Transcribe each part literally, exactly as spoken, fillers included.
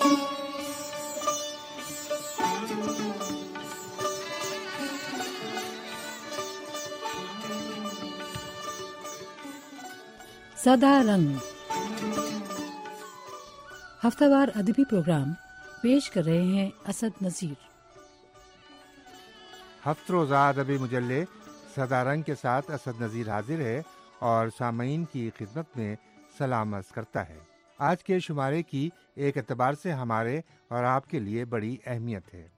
सदा रंग हफ्तावार अदबी प्रोग्राम पेश कर रहे हैं असद नज़ीर। हफ्त रोज़ा अदबी मुजल्ले सदा रंग के साथ असद नज़ीर हाजिर है और सामईन की खिदमत में सलाम अर्ज़ करता है। आज के शुमारे की एक एतबार से हमारे और आपके लिए बड़ी अहमियत है।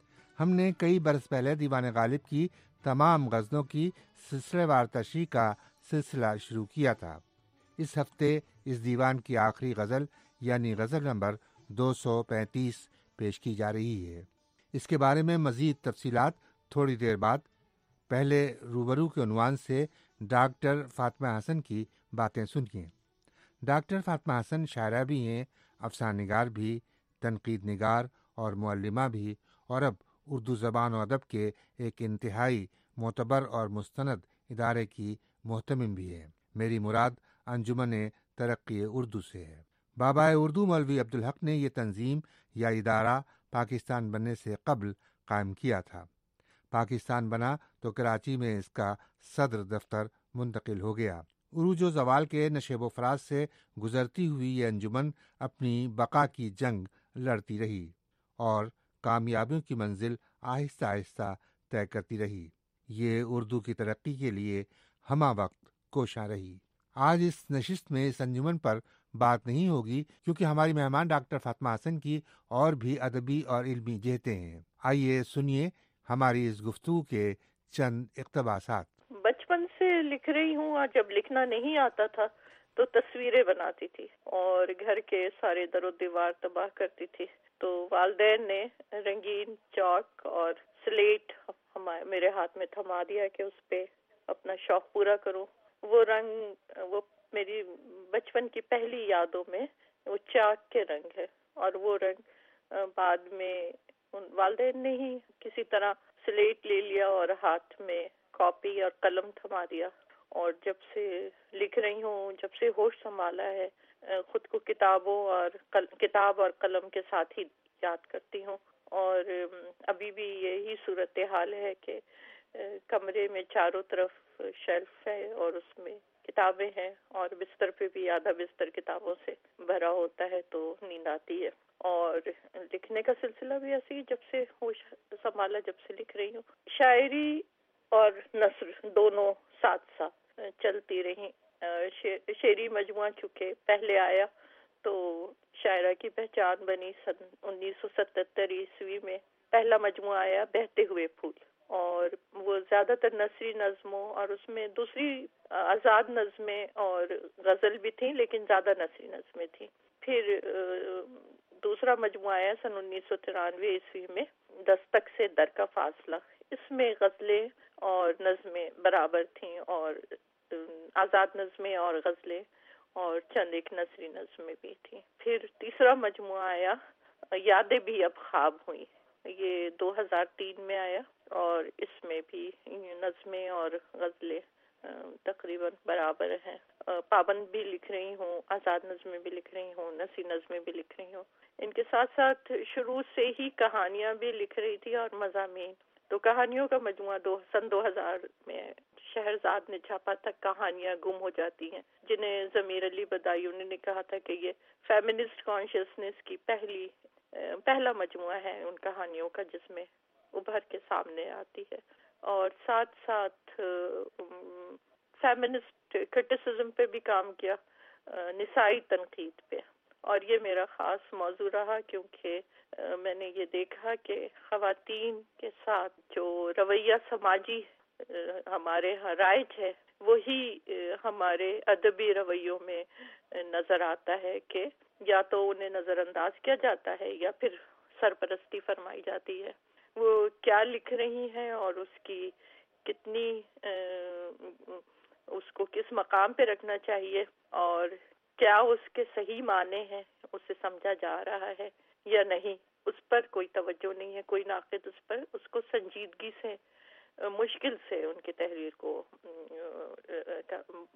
हमने कई बरस पहले दीवान गालिब की तमाम गज़लों की सिलसिलेवार तशरीह का सिलसिला शुरू किया था। इस हफ्ते इस दीवान की आखिरी गज़ल यानी गज़ल नंबर दो सौ पैंतीस पेश की जा रही है। इसके बारे में मज़ीद तफसीलात थोड़ी देर बाद। पहले रूबरू के उन्वान से डॉक्टर फातिमा हसन की बातें सुनिए। डॉक्टर फातिमा हसन शायरा भी हैं, अफसानिगार भी, तनकीद निगार और मुअल्लिमा भी, और अब उर्दू ज़बान और अदब के एक इंतहाई मोतबर और मुस्तनद इदारे की मोहतमिम भी है। मेरी मुराद अंजुमन तरक्की उर्दू से है। बाबाए उर्दू मौलवी अब्दुल हक ने यह तंजीम या इदारा पाकिस्तान बनने से कबल कायम किया था। पाकिस्तान बना तो कराची में इसका सदर दफ्तर मुंतकिल हो गया। उरूज व ज़वाल के नशेब व फराज से गुजरती हुई ये अंजुमन अपनी बका की जंग लड़ती रही और कामयाबियों की मंजिल आहिस्ता आहिस्ता तय करती रही। ये उर्दू की तरक्की के लिए हमा वक्त कोशां रही। आज इस नशिस्त में इस अंजुमन पर बात नहीं होगी क्योंकि हमारी मेहमान डॉक्टर फातिमा हसन की और भी अदबी और इल्मी जहतें हैं। आइए सुनिए हमारी इस गुफ्तगू के चंद इक़्तिबासात। बचपन से लिख रही हूँ और जब लिखना नहीं आता था तो तस्वीरें बनाती थी और घर के सारे दरो दीवार तबाह करती थी। तो वालिदैन ने रंगीन चौक और स्लेट हमारे मेरे हाथ में थमा दिया कि उस पे अपना शौक पूरा करूं। वो रंग वो मेरी बचपन की पहली यादों में वो चाक के रंग है और वो रंग बाद में उन वालिदैन ने ही किसी तरह स्लेट ले लिया और हाथ में कॉपी और कलम थमा दिया। और जब से लिख रही हूँ, जब से होश संभाला है, खुद को किताबों और कल, किताब और कलम के साथ ही याद करती हूँ। और अभी भी यही सूरत हाल है कि कमरे में चारों तरफ शेल्फ है और उसमें किताबें हैं और बिस्तर पे भी आधा बिस्तर किताबों से भरा होता है तो नींद आती है। और लिखने का सिलसिला भी ऐसे ही जब से होश संभाला, जब से लिख रही हूँ। शायरी और नस्र दोनों साथ साथ चलती रही। शे, शेरी मजमुआ चूँकि पहले आया तो शायरा की पहचान बनी। सन उन्नीस सौ सतहत्तर ईस्वी में पहला मजमुआ आया बहते हुए फूल, और वो ज़्यादातर नसरी नज़मों और उसमें दूसरी आज़ाद नज़में और गज़ल भी थी, लेकिन ज़्यादा नसरी नज़में थी। फिर दूसरा मजमुआ आया सन उन्नीस सौ तिरानवे ईस्वी में दस्तक से दर का फासला। इसमें गज़लें और नज़में बराबर थीं और आज़ाद नज़में और गज़लें और चंद एक नसरी नज़में भी थीं। फिर तीसरा मजमुआ आया यादें भी अब ख्वाब हुई, ये दो हज़ार तीन में आया और इसमें भी नज़में और गज़लें तकरीबन बराबर हैं। पाबंद भी लिख रही हूँ, आज़ाद नज़में भी लिख रही हूँ, नसरी नज़में भी लिख रही हूँ। इनके साथ साथ शुरू से ही कहानियाँ भी लिख रही थी और मज़ामीन। तो कहानियों का मजमुआ दो सन दो हज़ार में शहरजाद ने छापा था, कहानियाँ गुम हो जाती हैं, जिन्हें ज़मीर अली बदायूनी ने कहा था कि ये फेमिनिस्ट कॉन्शियसनेस की पहली पहला मजमुआ है उन कहानियों का जिसमें उभर के सामने आती है। और साथ साथ फेमिनिस्ट क्रिटिसिज्म पे भी काम किया, निसाई तनकीद पे, और ये मेरा ख़ास मौजू रहा क्योंकि मैंने ये देखा कि ख़वातीन के साथ जो रवैया समाजी हमारे यहाँ राइज है वही हमारे अदबी रवैयों में नज़र आता है कि या तो उन्हें नज़रअंदाज किया जाता है या फिर सरपरस्ती फरमाई जाती है। वो क्या लिख रही हैं और उसकी कितनी उसको किस मकाम पे रखना चाहिए और क्या उसके सही माने हैं, उसे समझा जा रहा है या नहीं, उस पर कोई तवज्जो नहीं है। कोई नाक़िद उस पर उसको संजीदगी से, मुश्किल से उनकी तहरीर को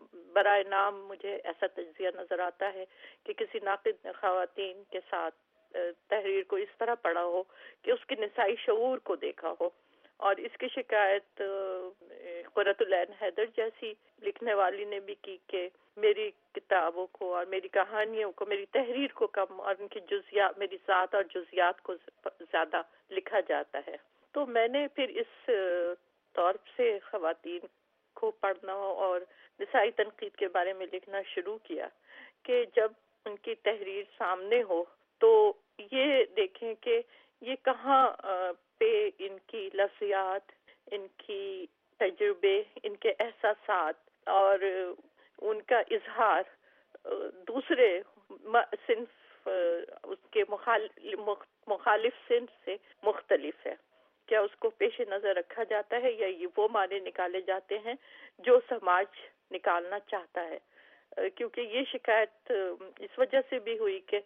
बराए नाम मुझे ऐसा तज्ज़िया नज़र आता है कि किसी नाक़िद ने ख़वातीन के साथ تحریر کو اس طرح پڑھا ہو کہ اس کے نسائی شعور کو دیکھا ہو. اور اس کی شکایت قرۃ العین حیدر جیسی لکھنے والی نے بھی کی کہ میری کتابوں کو اور میری کہانیوں کو، میری تحریر کو کم اور ان کی جزیات، میری ذات اور جزیات کو زیادہ لکھا جاتا ہے. تو میں نے پھر اس طور سے خواتین کو پڑھنا اور نسائی تنقید کے بارے میں لکھنا شروع کیا کہ جب ان کی تحریر سامنے ہو تو یہ دیکھیں کہ یہ کہاں پہ ان کی لفظیات، ان کی تجربے، ان کے احساسات اور ان کا اظہار دوسرے صنف اس کے مخالف صنف سے مختلف ہے. کیا اس کو پیش نظر رکھا جاتا ہے یا یہ وہ معنی نکالے جاتے ہیں جو سماج نکالنا چاہتا ہے؟ کیونکہ یہ شکایت اس وجہ سے بھی ہوئی کہ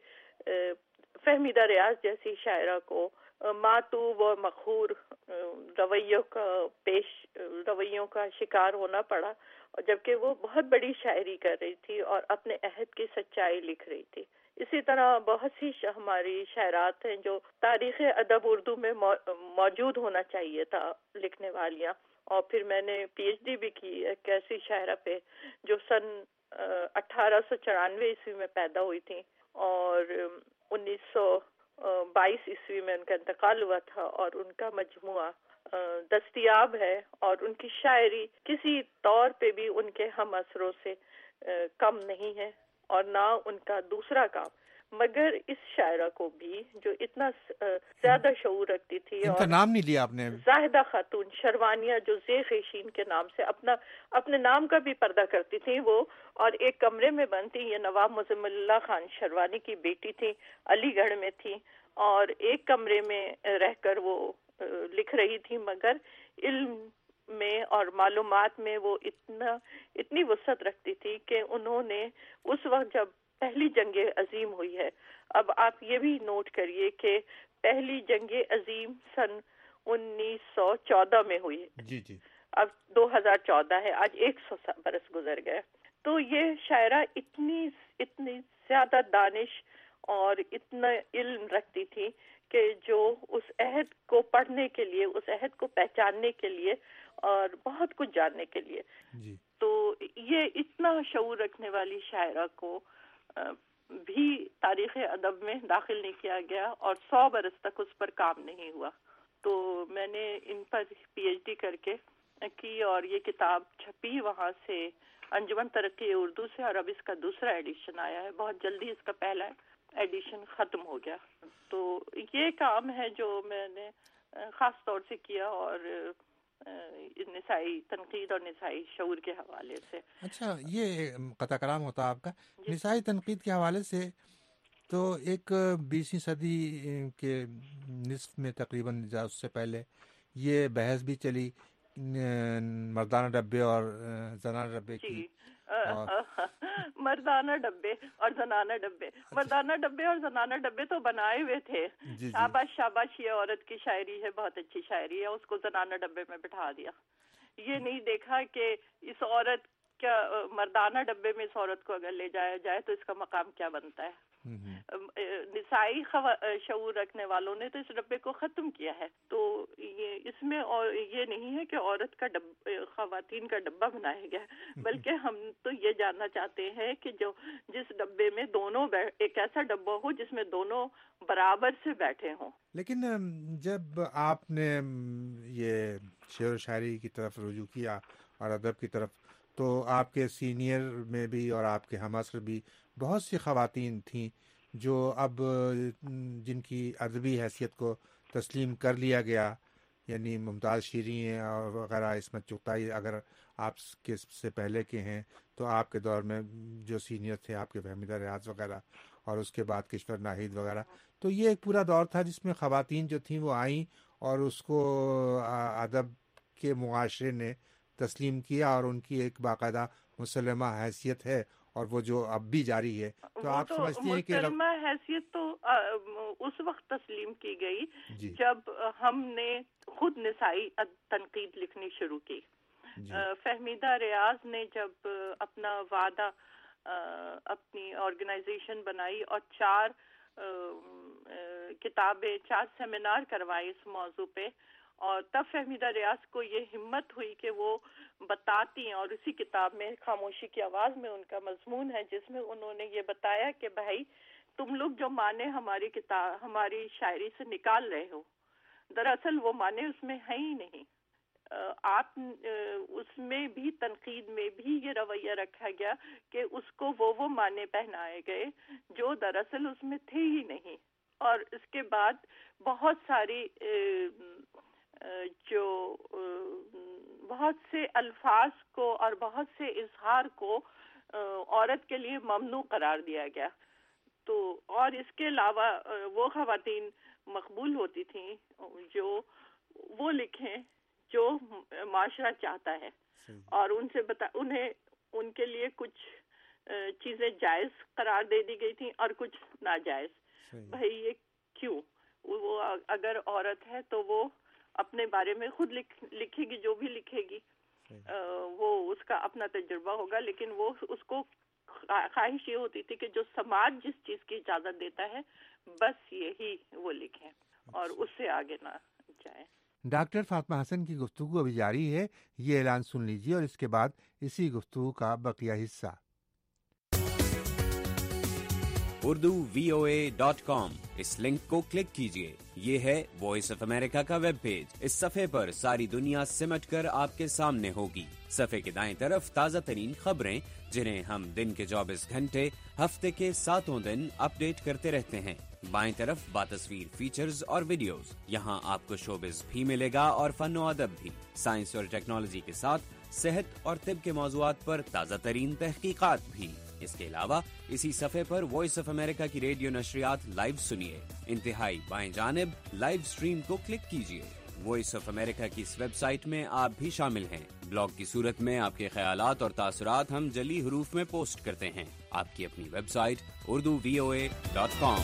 فہمیدہ ریاض جیسی شاعرہ کو معطوب اور مقہور رویوں کا پیش رویوں کا شکار ہونا پڑا، اور جبکہ وہ بہت بڑی شاعری کر رہی تھی اور اپنے عہد کی سچائی لکھ رہی تھی. اسی طرح بہت سی ہماری شاعرات ہیں جو تاریخ ادب اردو میں موجود ہونا چاہیے تھا لکھنے والیاں. اور پھر میں نے پی ایچ ڈی بھی کی ایک ایسی شاعرہ پہ جو سن اٹھارہ سو چورانوے عیسوی میں پیدا ہوئی تھی اور انیس سو بائیس عیسوی میں ان کا انتقال ہوا تھا، اور ان کا مجموعہ دستیاب ہے اور ان کی شاعری کسی طور پہ بھی ان کے ہم اثروں سے کم نہیں ہے اور نہ ان کا دوسرا کام. مگر اس شاعرہ کو بھی جو اتنا زیادہ شعور رکھتی تھی، ان کا نام نہیں لیا آپ نے، زاہدہ خاتون شروانیہ، جو زیخ شین کے نام سے اپنا اپنے نام کا بھی پردہ کرتی تھی وہ، اور ایک کمرے میں بنتی. یہ نواب مزمل اللہ خان شروانی کی بیٹی تھی، علی گڑھ میں تھی، اور ایک کمرے میں رہ کر وہ لکھ رہی تھی. مگر علم میں اور معلومات میں وہ اتنا اتنی وسعت رکھتی تھی کہ انہوں نے اس وقت جب پہلی جنگ عظیم ہوئی ہے، اب آپ یہ بھی نوٹ کریے کہ پہلی جنگ عظیم سن انیس سو چودہ میں ہوئی ہے، جی جی اب دو ہزار چودہ ہے، آج ایک سو برس گزر گئے. تو یہ شاعرہ اتنی اتنی زیادہ دانش اور اتنا علم رکھتی تھی کہ جو اس عہد کو پڑھنے کے لیے، اس عہد کو پہچاننے کے لیے اور بہت کچھ جاننے کے لیے جی. تو یہ اتنا شعور رکھنے والی شاعرہ کو بھی تاریخ ادب میں داخل نہیں کیا گیا اور سو برس تک اس پر کام نہیں ہوا. تو میں نے ان پر پی ایچ ڈی کر کے کی اور یہ کتاب چھپی وہاں سے انجمن ترقی اردو سے، اور اب اس کا دوسرا ایڈیشن آیا ہے. بہت جلدی اس کا پہلا ایڈیشن ختم ہو گیا. تو یہ کام ہے جو میں نے خاص طور سے کیا، اور نسائی تنقید اور نسائی شعور کے حوالے سے. اچھا، یہ قطع کلام ہوتا آپ کا. جی. نسائی تنقید کے حوالے سے تو ایک بیسویں صدی کے نصف میں تقریباً اس سے پہلے یہ بحث بھی چلی مردانہ ڈبے اور زنانہ ڈبے کی. جی. مردانہ ڈبے اور زنانہ ڈبے مردانہ ڈبے اور زنانہ ڈبے تو بنائے ہوئے تھے. جی شاباش شاباش، یہ عورت کی شاعری ہے، بہت اچھی شاعری ہے، اس کو زنانہ ڈبے میں بٹھا دیا. یہ نہیں دیکھا کہ اس عورت کیا مردانہ ڈبے میں اس عورت کو اگر لے جایا جائے تو اس کا مقام کیا بنتا ہے. نسائی شعور رکھنے والوں نے تو اس ڈبے کو ختم کیا ہے. تو یہ اس میں اور یہ نہیں ہے کہ عورت کا ڈبہ، خواتین کا ڈبہ بنایا گیا ہے، بلکہ ہم تو یہ جاننا چاہتے ہیں کہ جو جس ڈبے میں دونوں ایک ایسا ڈبہ ہو جس میں دونوں برابر سے بیٹھے ہوں. لیکن جب آپ نے یہ شعر و شاعری کی طرف رجوع کیا اور ادب کی طرف، تو آپ کے سینئر میں بھی اور آپ کے ہم عصر بھی بہت سی خواتین تھیں جو اب جن کی ادبی حیثیت کو تسلیم کر لیا گیا، یعنی ممتاز شیریں اور وغیرہ، عصمت چغتائی اگر آپ کے سے پہلے کے ہیں تو آپ کے دور میں جو سینئر تھے آپ کے فہمیدہ ریاض وغیرہ، اور اس کے بعد کشور ناہید وغیرہ. تو یہ ایک پورا دور تھا جس میں خواتین جو تھیں وہ آئیں اور اس کو ادب کے معاشرے نے تسلیم کیا، اور ان کی ایک باقاعدہ مسلمہ حیثیت ہے اور وہ جو اب بھی جاری ہے. تو آپ سمجھتی ہیں کہ مسلمہ حیثیت تو اس وقت تسلیم کی گئی جی. جب ہم نے خود نسائی تنقید لکھنی شروع کی. جی. فہمیدہ ریاض نے جب اپنا وعدہ اپنی آرگنائزیشن بنائی اور چار کتابیں، چار سیمینار کروائے اس موضوع پہ، اور تب فہمیدہ ریاض کو یہ ہمت ہوئی کہ وہ بتاتی ہیں، اور اسی کتاب میں خاموشی کی آواز میں ان کا مضمون ہے جس میں انہوں نے یہ بتایا کہ بھائی تم لوگ جو معنی ہماری کتاب ہماری شاعری سے نکال رہے ہو، دراصل وہ معنی اس میں ہیں ہی نہیں. آپ اس میں بھی تنقید میں بھی یہ رویہ رکھا گیا کہ اس کو وہ وہ معنی پہنائے گئے جو دراصل اس میں تھے ہی نہیں. اور اس کے بعد بہت ساری جو بہت سے الفاظ کو اور بہت سے اظہار کو عورت کے لیے ممنوع قرار دیا گیا. تو اور اس کے علاوہ وہ خواتین مقبول ہوتی تھیں جو وہ لکھیں جو معاشرہ چاہتا ہے، اور ان سے بتا انہیں ان کے لیے کچھ چیزیں جائز قرار دے دی گئی تھیں اور کچھ ناجائز. بھائی یہ کیوں؟ وہ اگر عورت ہے تو وہ اپنے بارے میں خود لکھ لکھے گی، جو بھی لکھے گی وہ اس کا اپنا تجربہ ہوگا، لیکن وہ اس کو خواہش یہ ہوتی تھی کہ جو سماج جس چیز کی اجازت دیتا ہے بس یہی وہ لکھیں اور اس سے آگے نہ جائیں. ڈاکٹر فاطمہ حسن کی گفتگو ابھی جاری ہے، یہ اعلان سن لیجیے اور اس کے بعد اسی گفتگو کا بقیہ حصہ. Urdu V O A dot com, اس لنک کو کلک کیجئے. یہ ہے وائس آف امریکہ کا ویب پیج. اس صفحے پر ساری دنیا سمٹ کر آپ کے سامنے ہوگی. صفحے کے دائیں طرف تازہ ترین خبریں جنہیں ہم دن کے چوبیس گھنٹے ہفتے کے ساتوں دن اپ ڈیٹ کرتے رہتے ہیں. بائیں طرف باتصویر فیچرز اور ویڈیوز. یہاں آپ کو شوبز بھی ملے گا اور فن و ادب بھی. سائنس اور ٹیکنالوجی کے ساتھ صحت اور طب کے موضوعات پر تازہ ترین تحقیقات بھی. اس کے علاوہ اسی صفحے پر وائس آف امریکہ کی ریڈیو نشریات لائیو سنیے. انتہائی بائیں جانب لائیو سٹریم کو کلک کیجیے. وائس آف امریکہ کی اس ویب سائٹ میں آپ بھی شامل ہیں. بلاگ کی صورت میں آپ کے خیالات اور تاثرات ہم جلی حروف میں پوسٹ کرتے ہیں. آپ کی اپنی website Urdu V O A dot com.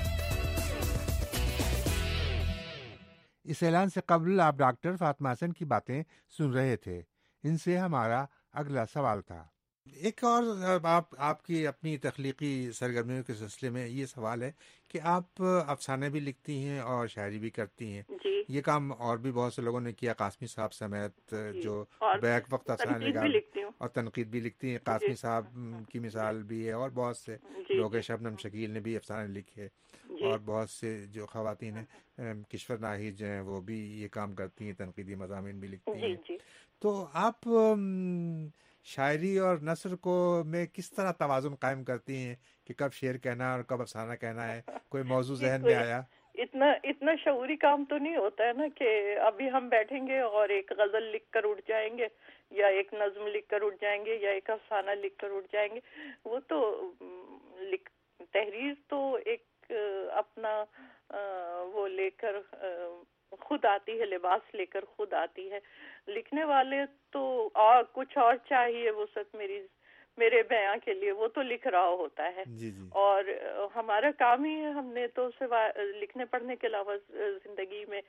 اس اعلان سے قبل آپ ڈاکٹر فاطمہ حسن کی باتیں سن رہے تھے. ان سے ہمارا اگلا سوال تھا. ایک اور آپ آپ کی اپنی تخلیقی سرگرمیوں کے سلسلے میں یہ سوال ہے کہ آپ افسانے بھی لکھتی ہیں اور شاعری بھی کرتی ہیں. جی. یہ کام اور بھی بہت سے لوگوں نے کیا، قاسمی صاحب سمیت جی. جو اور بیک وقت افسانے نگار اور تنقید بھی لکھتی ہیں. قاسمی جی. صاحب کی مثال بھی ہے اور بہت سے جی. لوگ. شبنم شکیل نے بھی افسانے لکھے جی. اور بہت سے جو خواتین ہیں، کشور ناہید جو ہیں وہ بھی یہ کام کرتی ہیں، تنقیدی مضامین بھی لکھتی جی. ہیں. جی. تو آپ شاعری اور نثر کو میں کس طرح توازن قائم کرتی ہیں کہ کب شعر کہنا اور کب افسانہ کہنا ہے؟ کوئی موضوع ذہن میں آیا؟ اتنا اتنا شعوری کام تو نہیں ہوتا ہے نا کہ ابھی ہم بیٹھیں گے اور ایک غزل لکھ کر اٹھ جائیں گے یا ایک نظم لکھ کر اٹھ جائیں گے یا ایک افسانہ لکھ کر اٹھ جائیں گے. وہ تو تحریر تو ایک اپنا وہ لے کر خود آتی ہے، لباس لے کر خود آتی ہے. لکھنے والے تو اور کچھ اور چاہیے وہ سب میری میرے بیان کے لیے، وہ تو لکھ رہا ہوتا ہے. جی جی. اور ہمارا کام ہی ہے، ہم نے تو سوائے لکھنے پڑھنے کے علاوہ زندگی میں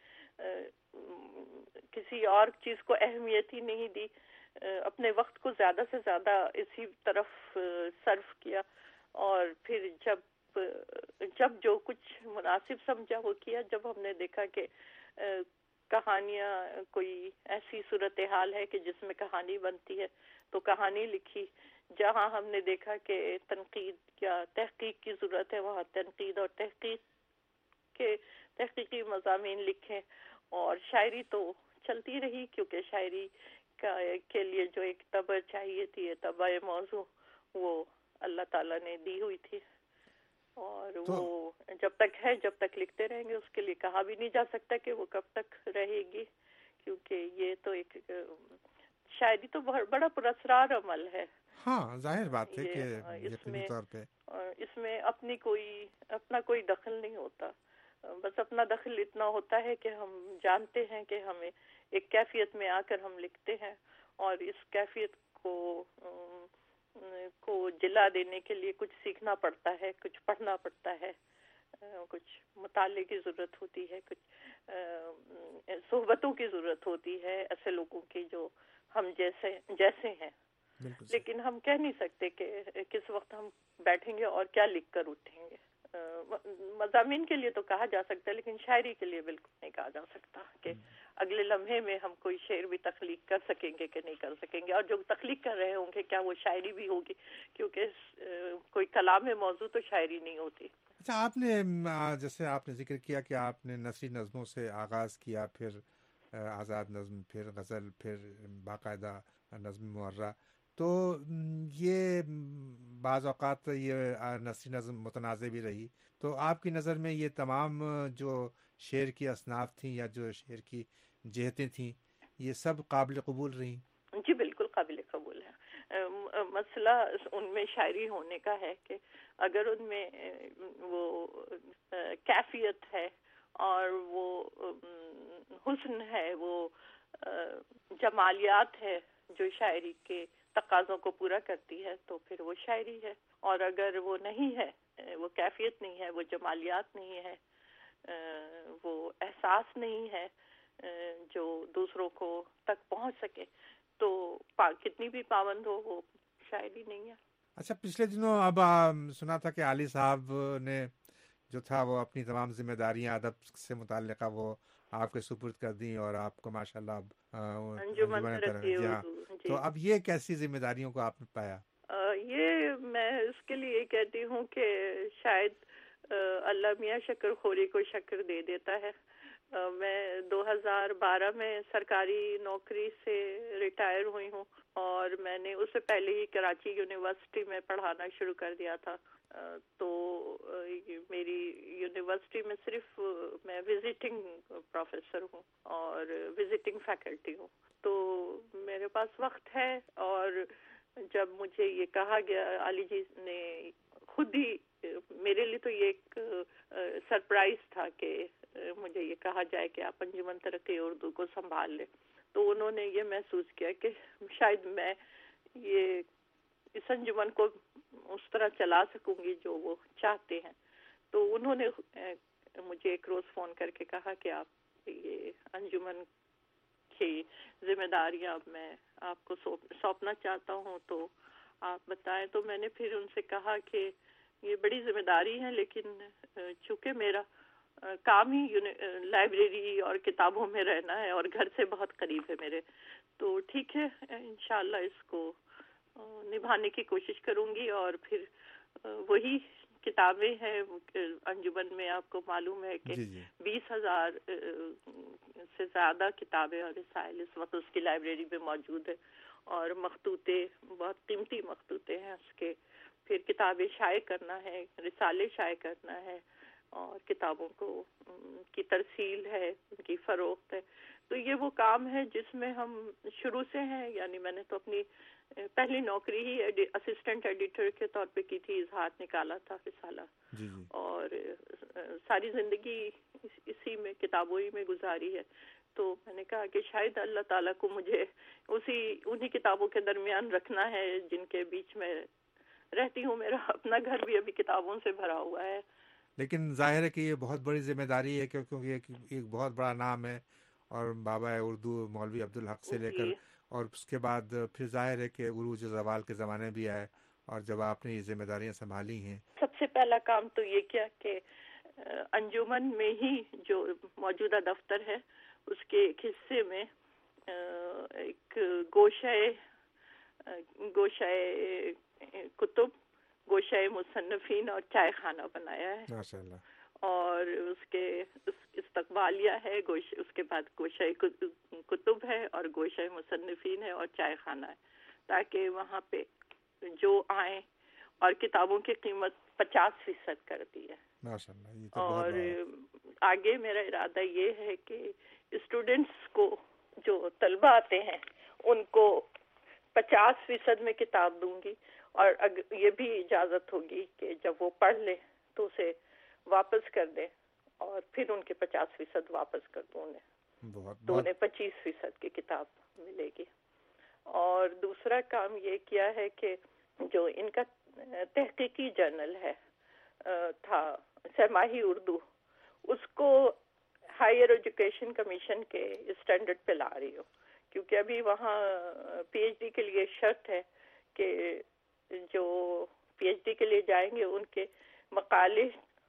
کسی اور چیز کو اہمیت ہی نہیں دی. اپنے وقت کو زیادہ سے زیادہ اسی طرف صرف کیا، اور پھر جب جب جو کچھ مناسب سمجھا وہ کیا. جب ہم نے دیکھا کہ کہانیاں کوئی ایسی صورتحال ہے کہ جس میں کہانی بنتی ہے تو کہانی لکھی. جہاں ہم نے دیکھا کہ تنقید یا تحقیق کی ضرورت ہے وہاں تنقید اور تحقیق کے تحقیقی مضامین لکھیں. اور شاعری تو چلتی رہی کیونکہ شاعری کا کے لیے جو ایک طبع چاہیے تھی، طبع موضوع وہ اللہ تعالیٰ نے دی ہوئی تھی، اور وہ جب تک ہے جب تک لکھتے رہیں گے. اس کے لیے کہا بھی نہیں جا سکتا کہ وہ کب تک رہے گی، کیونکہ یہ تو ایک شاعری تو بڑا پراسرار عمل ہے. ہاں ظاہر بات ہے کہ یقینی طور پہ اس میں اپنی کوئی اپنا کوئی دخل نہیں ہوتا. بس اپنا دخل اتنا ہوتا ہے کہ ہم جانتے ہیں کہ ہمیں ایک کیفیت میں آ کر ہم لکھتے ہیں، اور اس کیفیت کو کو جلا دینے کے لیے کچھ سیکھنا پڑتا ہے، کچھ پڑھنا پڑتا ہے، کچھ مطالعے کی ضرورت ہوتی ہے، کچھ صحبتوں کی ضرورت ہوتی ہے، ایسے لوگوں کی جو ہم جیسے جیسے ہیں. لیکن ہم کہہ نہیں سکتے کہ کس وقت ہم بیٹھیں گے اور کیا لکھ کر اٹھیں گے. مضامین کے لیے تو کہا جا سکتا ہے لیکن شاعری کے لیے بالکل نہیں کہا جا سکتا کہ اگلے لمحے میں ہم کوئی شعر بھی تخلیق کر سکیں گے کہ نہیں کر سکیں گے، اور جو تخلیق کر رہے ہوں گے کیا وہ شاعری بھی ہوگی، کیونکہ کوئی کلام موضوع تو شاعری نہیں ہوتی۔ اچھا، آپ نے جیسے آپ نے ذکر کیا کہ آپ نے نثری نظموں سے آغاز کیا، پھر آزاد نظم، پھر غزل، پھر باقاعدہ نظم معرہ، تو یہ بعض اوقات یہ نثری نظم متنازع بھی رہی، تو آپ کی نظر میں یہ تمام جو شعر کی اصناف تھیں یا جو شعر کی جہتیں تھیں یہ سب قابل قبول رہیں؟ جی بالکل قابل قبول ہے۔ مسئلہ ان میں شاعری ہونے کا ہے کہ اگر ان میں وہ کیفیت ہے اور وہ حسن ہے، وہ جمالیات ہے جو شاعری کے تقاضوں کو پورا کرتی ہے تو پھر وہ شاعری ہے، اور اگر وہ نہیں ہے، وہ کیفیت نہیں ہے، وہ جمالیات نہیں ہے، وہ احساس نہیں ہے جو دوسروں کو تک پہنچ سکے، تو کتنی بھی پابند ہو وہ شاعری نہیں ہے۔ اچھا، پچھلے دنوں اب سنا تھا کہ علی صاحب نے جو تھا وہ اپنی تمام ذمہ داریاں ادب سے متعلقہ وہ آپ کے سپرد کر دیں، اور آپ کو ماشاءاللہ اب انجمن ترقی اردو، تو اب یہ کیسی ذمہ داریوں کو آپ نے پایا؟ یہ میں اس کے لیے کہتی ہوں کہ شاید اللہ میاں شکر خوری کو شکر دے دیتا ہے۔ میں دو ہزار بارہ میں سرکاری نوکری سے ریٹائر ہوئی ہوں، اور میں نے اس سے پہلے ہی کراچی یونیورسٹی میں پڑھانا شروع کر دیا تھا، تو میری یونیورسٹی میں صرف میں وزٹنگ پروفیسر ہوں اور وزٹنگ فیکلٹی ہوں، تو میرے پاس وقت ہے۔ اور جب مجھے یہ کہا گیا، علی جی نے خود ہی، میرے لیے تو یہ ایک سرپرائز تھا کہ مجھے یہ کہا جائے کہ آپ انجمن ترقی اردو کو سنبھال لیں، تو انہوں نے یہ محسوس کیا کہ شاید میں یہ اس انجمن کو اس طرح چلا سکوں گی جو وہ چاہتے ہیں، تو انہوں نے مجھے ایک روز فون کر کے کہا کہ آپ یہ انجمن کی ذمہ داریاں میں آپ کو سونپنا چاہتا ہوں، تو آپ بتائیں۔ تو میں نے پھر ان سے کہا کہ یہ بڑی ذمہ داری ہے، لیکن چونکہ میرا کام ہی لائبریری اور کتابوں میں رہنا ہے اور گھر سے بہت قریب ہے میرے، تو ٹھیک ہے، انشاءاللہ اس کو نبھانے کی کوشش کروں گی۔ اور پھر وہی کتابیں ہیں انجمن میں، آپ کو معلوم ہے کہ بیس ہزار سے زیادہ کتابیں اور رسائل اس وقت اس کی لائبریری میں موجود ہے، اور مخطوطے بہت قیمتی مخطوطے ہیں اس کے، پھر کتابیں شائع کرنا ہے، رسالے شائع کرنا ہے، اور کتابوں کو کی ترسیل ہے، ان کی فروخت ہے، تو یہ وہ کام ہے جس میں ہم شروع سے ہیں۔ یعنی میں نے تو اپنی پہلی نوکری ہی اسسٹنٹ ایڈیٹر کے طور پہ کی تھی، اظہار نکالا تھا رسالہ، جی جی، اور ساری زندگی اسی میں کتابوں ہی میں گزاری ہے، تو میں نے کہا کہ شاید اللہ تعالیٰ کو مجھے اسی انہی کتابوں کے درمیان رکھنا ہے جن کے بیچ میں رہتی ہوں۔ میرا اپنا گھر بھی ابھی کتابوں سے بھرا ہوا ہے، لیکن ظاہر ہے کہ یہ بہت بڑی ذمہ داری ہے، کیونکہ یہ ایک بہت بڑا نام ہے، اور بابا اردو مولوی عبدالحق سے لے کر، اور اس کے بعد پھر ظاہر ہے کہ عروج زوال کے زمانے بھی آئے، اور جب آپ نے یہ ذمہ داریاں سنبھالی ہیں، سب سے پہلا کام تو یہ کیا کہ انجمن میں ہی جو موجودہ دفتر ہے اس کے ایک حصے میں ایک گوشہ گوشہ کتب، گوشہ مصنفین اور چائے خانہ بنایا ہے، ماشاءاللہ، اور اس کے استقبالیہ ہے، گوش اس کے بعد گوشہ کتب ہے اور گوشہ مصنفین ہے اور چائے خانہ ہے، تاکہ وہاں پہ جو آئیں، اور کتابوں کی قیمت پچاس فیصد کر دی ہے، ماشاءاللہ، یہ تو اور آگے میرا ارادہ یہ ہے کہ اسٹوڈنٹس کو، جو طلبہ آتے ہیں، ان کو پچاس فیصد میں کتاب دوں گی، اور یہ بھی اجازت ہوگی کہ جب وہ پڑھ لیں تو اسے واپس کر دیں، اور پھر ان کے پچاس فیصد واپس کر دوں انہیں، تو انہیں پچیس فیصد کی کتاب ملے گی۔ اور دوسرا کام یہ کیا ہے کہ جو ان کا تحقیقی جرنل ہے تھا سرماہی اردو، اس کو ہائر ایجوکیشن کمیشن کے اسٹینڈرڈ پہ لا رہی ہوں، کیونکہ ابھی وہاں پی ایچ ڈی کے لیے شرط ہے کہ جو پی ایچ ڈی کے لیے جائیں گے ان کے مقالے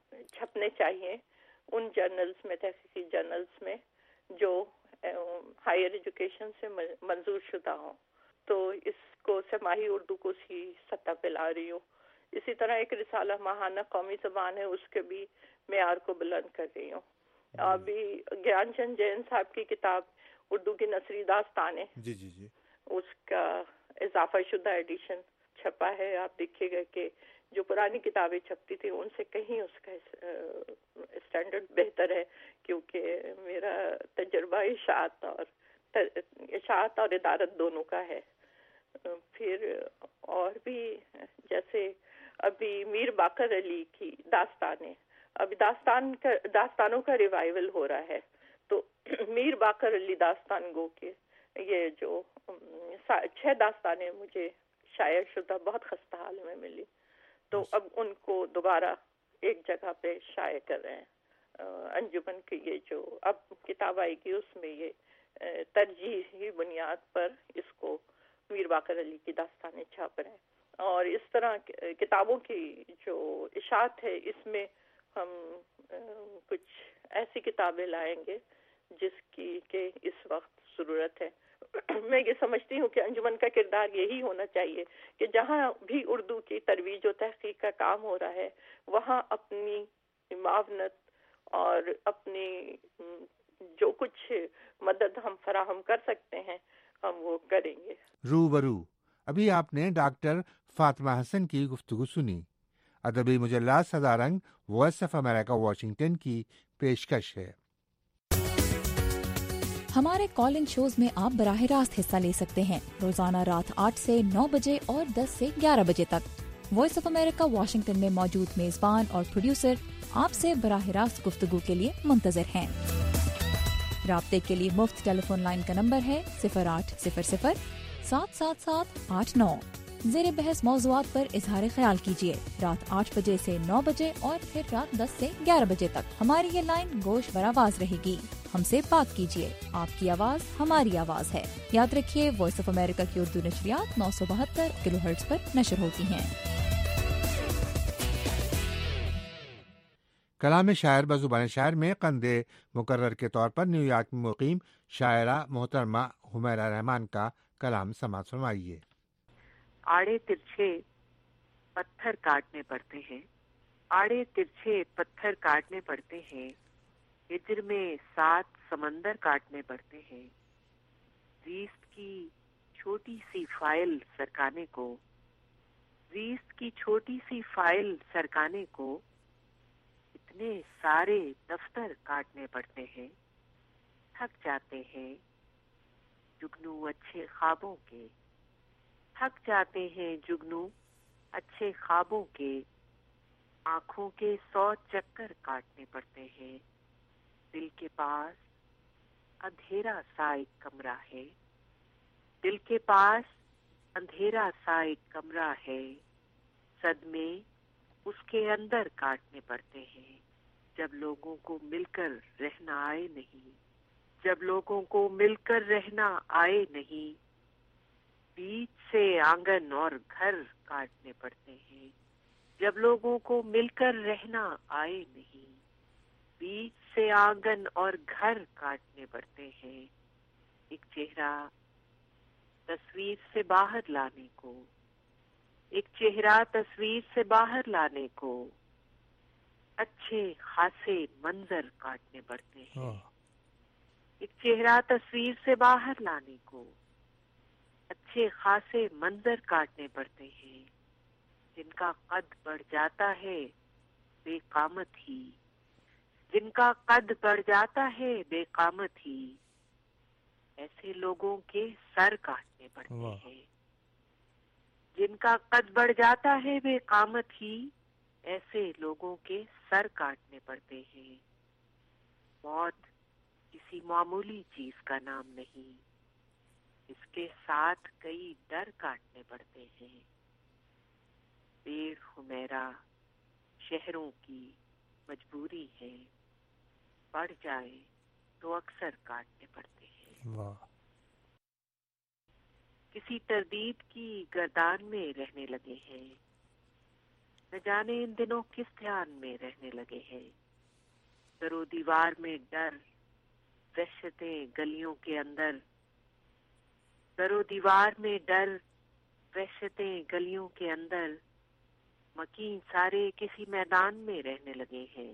چھپنے چاہیے ان جرنلز میں، تحقیقی جرنلز میں جو ہائر ایجوکیشن سے منظور شدہ ہوں. تو اس کو سماعی اردو کو اسی سطح پہ لا رہی ہوں. اسی طرح ایک رسالہ ماہانہ قومی زبان ہے، اس کے بھی معیار کو بلند کر رہی ہوں. ابھی گیان چند جین صاحب کی کتاب اردو کی نثری داستانیں، جی جی جی اس کا اضافہ شدہ ایڈیشن چھپا ہے. آپ دیکھیے گا کہ جو پرانی کتابیں چھپتی تھی ان سے کہیں اس کا اسٹینڈرڈ بہتر ہے، کیونکہ میرا تجربہ اشاعت اور اشاعت اور ادارت دونوں کا ہے. پھر اور بھی جیسے ابھی میر باقر علی کی داستانیں، ابھی داستان کا داستانوں کا ریوائول ہو رہا ہے. تو میر باقر علی داستان گو کے یہ جو چھ داستانیں مجھے شائع شدہ بہت خستہ حال میں ملی، تو اب ان کو دوبارہ ایک جگہ پہ شائع کر رہے ہیں. انجمن کی یہ جو اب کتاب آئے گی اس میں یہ ترجیحی بنیاد پر اس کو میر باقر علی کی داستانیں چھاپ رہے ہیں. اور اس طرح کتابوں کی جو اشاعت ہے اس میں ہم کچھ ایسی کتابیں لائیں گے جس کی کہ اس وقت ضرورت ہے. میں یہ سمجھتی ہوں کہ انجمن کا کردار یہی ہونا چاہیے کہ جہاں بھی اردو کی ترویج و تحقیق کا کام ہو رہا ہے وہاں اپنی معاونت اور اپنی جو کچھ مدد ہم فراہم کر سکتے ہیں ہم وہ کریں گے. روبرو ابھی آپ نے ڈاکٹر فاطمہ حسن کی گفتگو سنی. ادبی مجلہ سدا رنگ وائس آف امریکہ واشنگٹن کی پیشکش ہے. ہمارے کال ان شوز میں آپ براہ راست حصہ لے سکتے ہیں روزانہ رات آٹھ سے نو بجے اور دس سے گیارہ بجے تک. وائس آف امریکہ واشنگٹن میں موجود میزبان اور پروڈیوسر آپ سے براہ راست گفتگو کے لیے منتظر ہیں. رابطے کے لیے مفت ٹیلی فون لائن کا نمبر ہے صفر آٹھ صفر صفر سات سات سات آٹھ نو. زیر بحث موضوعات پر اظہار خیال کیجیے رات آٹھ بجے سے نو بجے اور پھر رات دس سے گیارہ بجے تک. ہماری یہ لائن گوش بر آواز رہے گی. ہم سے بات کیجیے. آپ کی آواز ہماری آواز ہے. یاد رکھیے وائس آف امریکہ کی اردو نشریات نو سو بہتر کلو ہرٹز پر نشر ہوتی ہیں. کلام شاعر بزبان شاعر میں قندِ مقرر کے طور پر نیو یارک میں مقیم شاعرہ محترمہ حمیرہ رحمان کا کلام سماعت فرمائیے. آڑے ترچھے پتھر کاٹنے پڑتے ہیں، آڑے ترچھے پتھر کاٹنے پڑتے ہیں، ہجر میں سات سمندر کاٹنے پڑتے ہیں. زیست کی چھوٹی سی فائل سرکانے کو، زیست کی چھوٹی سی فائل سرکانے کو اتنے سارے دفتر کاٹنے پڑتے ہیں. تھک جاتے ہیں جگنو اچھے خوابوں کے، تھک جاتے ہیں جگنو اچھے خوابوں کے، آنکھوں کے سو چکر کاٹنے پڑتے ہیں. دل کے پاس اندھیرا سا ایک کمرہ ہے، دل کے پاس اندھیرا سا ایک کمرہ ہے، صدمے اس کے اندر کاٹنے پڑتے ہیں. جب لوگوں کو مل کر رہنا آئے نہیں، جب لوگوں کو مل کر رہنا آئے نہیں، بیچ سے آنگن اور گھر کاٹنے پڑتے ہیں. جب لوگوں کو مل کر رہنا آئے نہیں، بیچ سے آنگن اور گھر کاٹنے پڑتے ہیں. ایک چہرہ تصویر سے باہر لانے کو، ایک چہرہ تصویر سے باہر لانے کو اچھے خاصے منظر کاٹنے پڑتے ہیں. ایک چہرہ تصویر سے باہر لانے کو اچھے خاصے منظر کاٹنے پڑتے ہیں. جن کا قد بڑھ جاتا ہے بے قامت ہی، جن کا قد بڑھ جاتا ہے بے قامت ہی، ایسے لوگوں کے سر کاٹنے پڑتے ہیں. جن کا قد بڑھ جاتا ہے بے قامت ہی، ایسے لوگوں کے سر کاٹنے پڑتے ہیں. موت کسی معمولی چیز کا نام نہیں، اس کے ساتھ کئی ڈر کاٹنے پڑتے ہیں. پیڑ حمیرہ شہروں کی مجبوری ہے، بڑھ جائے تو اکثر کاٹنے پڑتے ہیں. واہ. کسی تردید کی گردان میں رہنے لگے ہیں، نہ جانے ان دنوں کس دھیان میں رہنے لگے ہیں. در و دیوار میں ڈر، وحشتیں گلیوں کے اندر. در و دیوار میں ڈر، وحشتیں گلیوں کے اندر. مکین سارے کسی میدان میں رہنے لگے ہیں.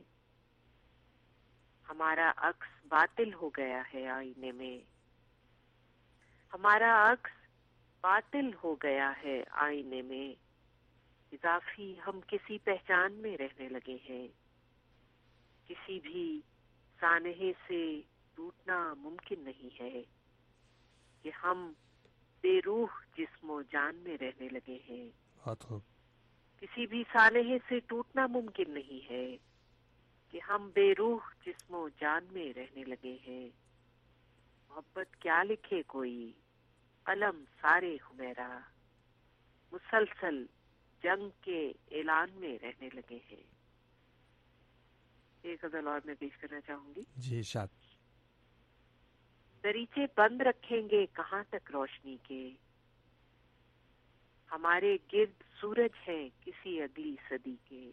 ہمارا عکس باطل ہو گیا ہے آئینے میں. ہمارا عکس باطل ہو گیا ہے آئینے میں. اضافی ہم کسی پہچان میں رہنے لگے ہیں. کسی بھی سانحے سے ٹوٹنا ممکن نہیں ہے کہ ہم بے روح جسم و جان میں رہنے لگے ہیں. کسی بھی سانحے سے ٹوٹنا ممکن نہیں ہے کہ ہم بے روح جسم و جان میں رہنے لگے ہیں. محبت کیا لکھے کوئی قلم سارے حمیرا، مسلسل جنگ کے اعلان میں رہنے لگے ہیں. ایک غزل اور میں پیش کرنا چاہوں گی. جی ارشاد. دریچے بند رکھیں گے کہاں تک روشنی کے، ہمارے گرد سورج ہیں کسی اگلی صدی کے.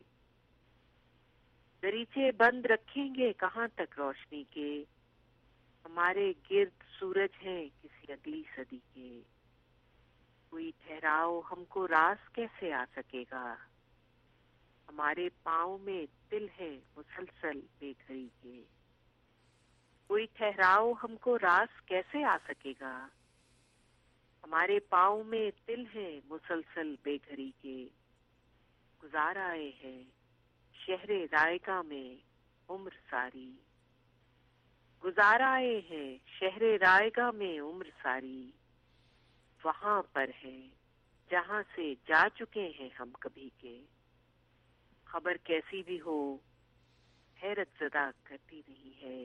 دریچے بند رکھیں گے کہاں تک روشنی کے، ہمارے گرد سورج ہیں کسی اگلی صدی کے. کوئی ٹھہراؤ ہم کو راز کیسے آ سکے گا، ہمارے پاؤں میں تل ہے مسلسل بے گھڑی کے. کوئی ٹھہراؤ ہم کو راز کیسے آ سکے گا، ہمارے پاؤں میں تل ہے مسلسل بے گھڑی کے. گزار آئے ہیں شہر رائگاں میں عمر ساری، گزار آئے ہیں شہر رائگاں میں عمر ساری. وہاں پر ہیں جہاں سے جا چکے ہیں ہم کبھی کے. خبر کیسی بھی ہو حیرت زدہ کرتی نہیں ہے،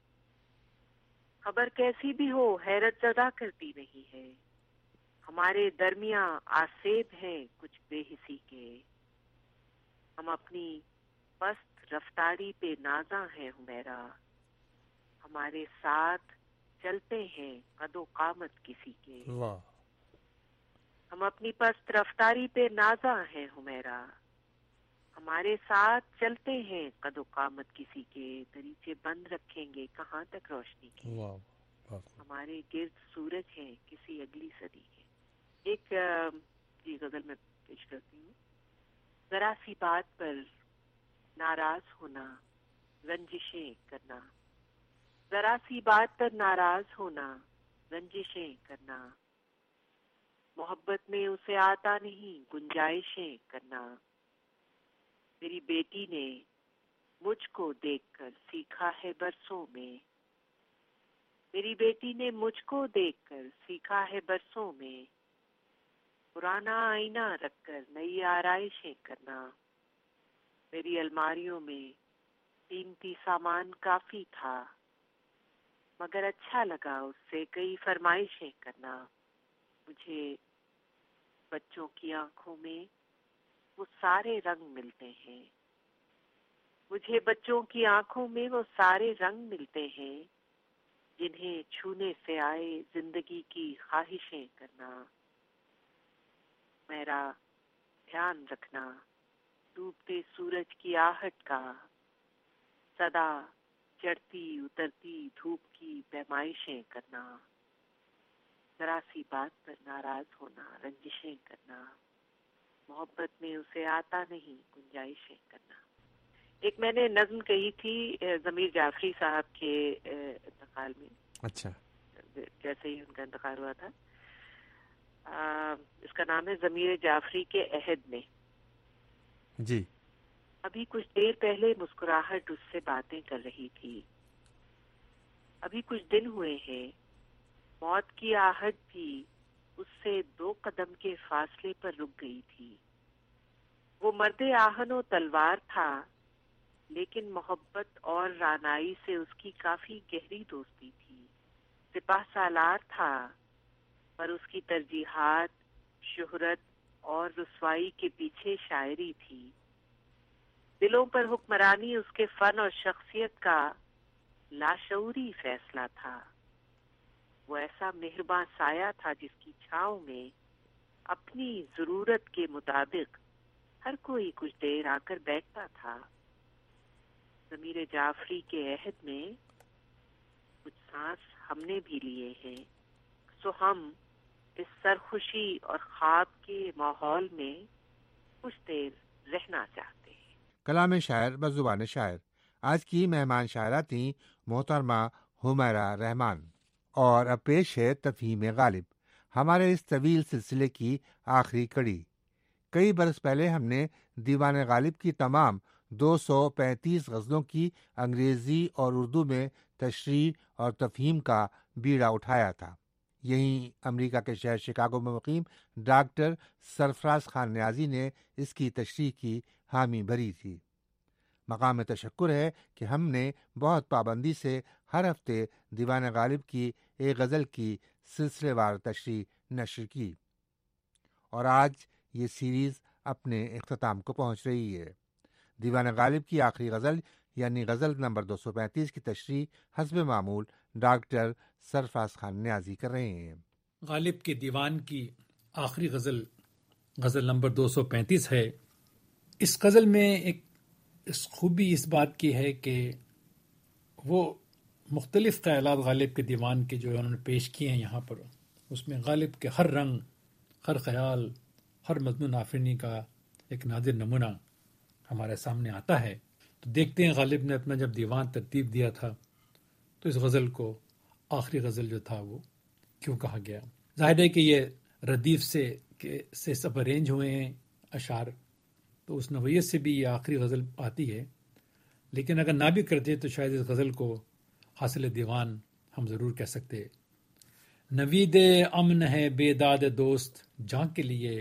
خبر کیسی بھی ہو حیرت زدہ کرتی نہیں ہے. ہمارے درمیاں آسیب ہیں کچھ بے حسی کے، ہم اپنی پست رفتاری پہ نازاں ہیں حمیرا. ہمارے ساتھ چلتے ہیں قد و قامت کسی کے. واہ. ہم اپنی پست رفتاری پہ نازاں ہیں حمیرا. ہمارے ساتھ چلتے ہیں قد و قامت کسی کے. دریچے بند رکھیں گے کہاں تک روشنی کے، واہ. ہمارے گرد سورج ہیں کسی اگلی صدی کے. ایک جی غزل میں پیش کرتی ہوں. ذرا سی بات پر ناراض ہونا، رنجشیں کرنا. ذرا سی بات پر ناراض ہونا، رنجشیں کرنا. محبت میں اسے آتا نہیں گنجائشیں کرنا. میری بیٹی نے مجھ کو دیکھ کر سیکھا ہے برسوں میں، میری بیٹی نے مجھ کو دیکھ کر سیکھا ہے برسوں میں. پرانا آئینہ رکھ کر نئی آرائشیں کرنا. میری الماریوں میں قیمتی سامان کافی تھا، مگر اچھا لگا اس سے کئی فرمائشیں کرنا. مجھے بچوں کی آنکھوں میں وہ سارے رنگ ملتے ہیں، مجھے بچوں کی آنکھوں میں وہ سارے رنگ ملتے ہیں جنہیں چھونے سے آئے زندگی کی خواہشیں کرنا. میرا دھیان رکھنا ڈوبتے سورج کی آہٹ کا، صدا چڑھتی اترتی دھوپ کی پیمائشیں کرنا. ذرا سی بات پر ناراض ہونا، رنجشیں کرنا. محبت میں اسے آتا نہیں گنجائشیں کرنا. ایک میں نے نظم کہی تھی ضمیر جعفری صاحب کے انتقال میں. اچھا. جیسے ہی ان کا انتقال ہوا تھا. اس کا نام ہے ضمیر جعفری کے عہد میں. جی. ابھی کچھ دیر پہلے مسکراہٹ اس سے باتیں کر رہی تھی، ابھی کچھ دن ہوئے ہیں موت کی آہٹ بھی اس سے دو قدم کے فاصلے پر رک گئی تھی. وہ مرد آہن و تلوار تھا، لیکن محبت اور رانائی سے اس کی کافی گہری دوستی تھی. سپاہ سالار تھا، پر اس کی ترجیحات شہرت اور رسوائی کے پیچھے شاعری تھی. دلوں پر حکمرانی اس کے فن اور شخصیت کا لاشعوری فیصلہ تھا. وہ ایسا مہرباں سایہ تھا جس کی چھاؤں میں اپنی ضرورت کے مطابق ہر کوئی کچھ دیر آ کر بیٹھتا تھا. ضمیر جعفری کے عہد میں کچھ سانس ہم نے بھی لیے ہیں، سو ہم اس سرخوشی اور خواب کے ماحول میں کچھ دیر رہنا چاہتے ہیں. کلام شاعر بزبان شاعر. آج کی مہمان شاعرہ تھیں محترمہ حمیرہ رحمان. اور اب پیش ہے تفہیم غالب، ہمارے اس طویل سلسلے کی آخری کڑی. کئی برس پہلے ہم نے دیوان غالب کی تمام دو سو پینتیس غزلوں کی انگریزی اور اردو میں تشریح اور تفہیم کا بیڑا اٹھایا تھا. یہیں امریکہ کے شہر شکاگو میں مقیم ڈاکٹر سرفراز خان نیازی نے اس کی تشریح کی حامی بھری تھی. مقام تشکر ہے کہ ہم نے بہت پابندی سے ہر ہفتے دیوان غالب کی ایک غزل کی سلسلے وار تشریح نشر کی، اور آج یہ سیریز اپنے اختتام کو پہنچ رہی ہے. دیوان غالب کی آخری غزل یعنی غزل نمبر دو سو پینتیس کی تشریح حسب معمول ڈاکٹر سرفراز خان نیازی کر رہے ہیں. غالب کے دیوان کی آخری غزل غزل نمبر دو سو پینتیس ہے. اس غزل میں ایک اس خوبی اس بات کی ہے کہ وہ مختلف خیالات غالب کے دیوان کے جو انہوں نے پیش کیے ہیں یہاں پر، اس میں غالب کے ہر رنگ، ہر خیال، ہر مضمون آفرینی کا ایک نادر نمونہ ہمارے سامنے آتا ہے. تو دیکھتے ہیں غالب نے اپنا جب دیوان ترتیب دیا تھا تو اس غزل کو آخری غزل جو تھا وہ کیوں کہا گیا. ظاہر ہے کہ یہ ردیف سے کہ سے سب ارینج ہوئے ہیں اشعار، تو اس نوعیت سے بھی یہ آخری غزل آتی ہے. لیکن اگر نہ بھی کرتے تو شاید اس غزل کو حاصل دیوان ہم ضرور کہہ سکتے. نوید امن ہے بے داد دوست جاں کے لیے،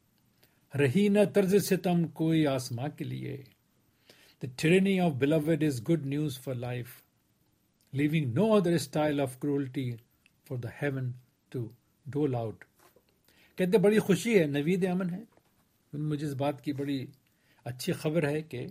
رہی نہ طرز ستم کوئی آسماں کے لیے. The tyranny of beloved is good news for life, leaving no other style of cruelty for the heaven to dole out. کہتے بڑی خوشی ہے، نوید امن ہے. مجھے اس بات کی بڑی اچھی خبر ہے کہ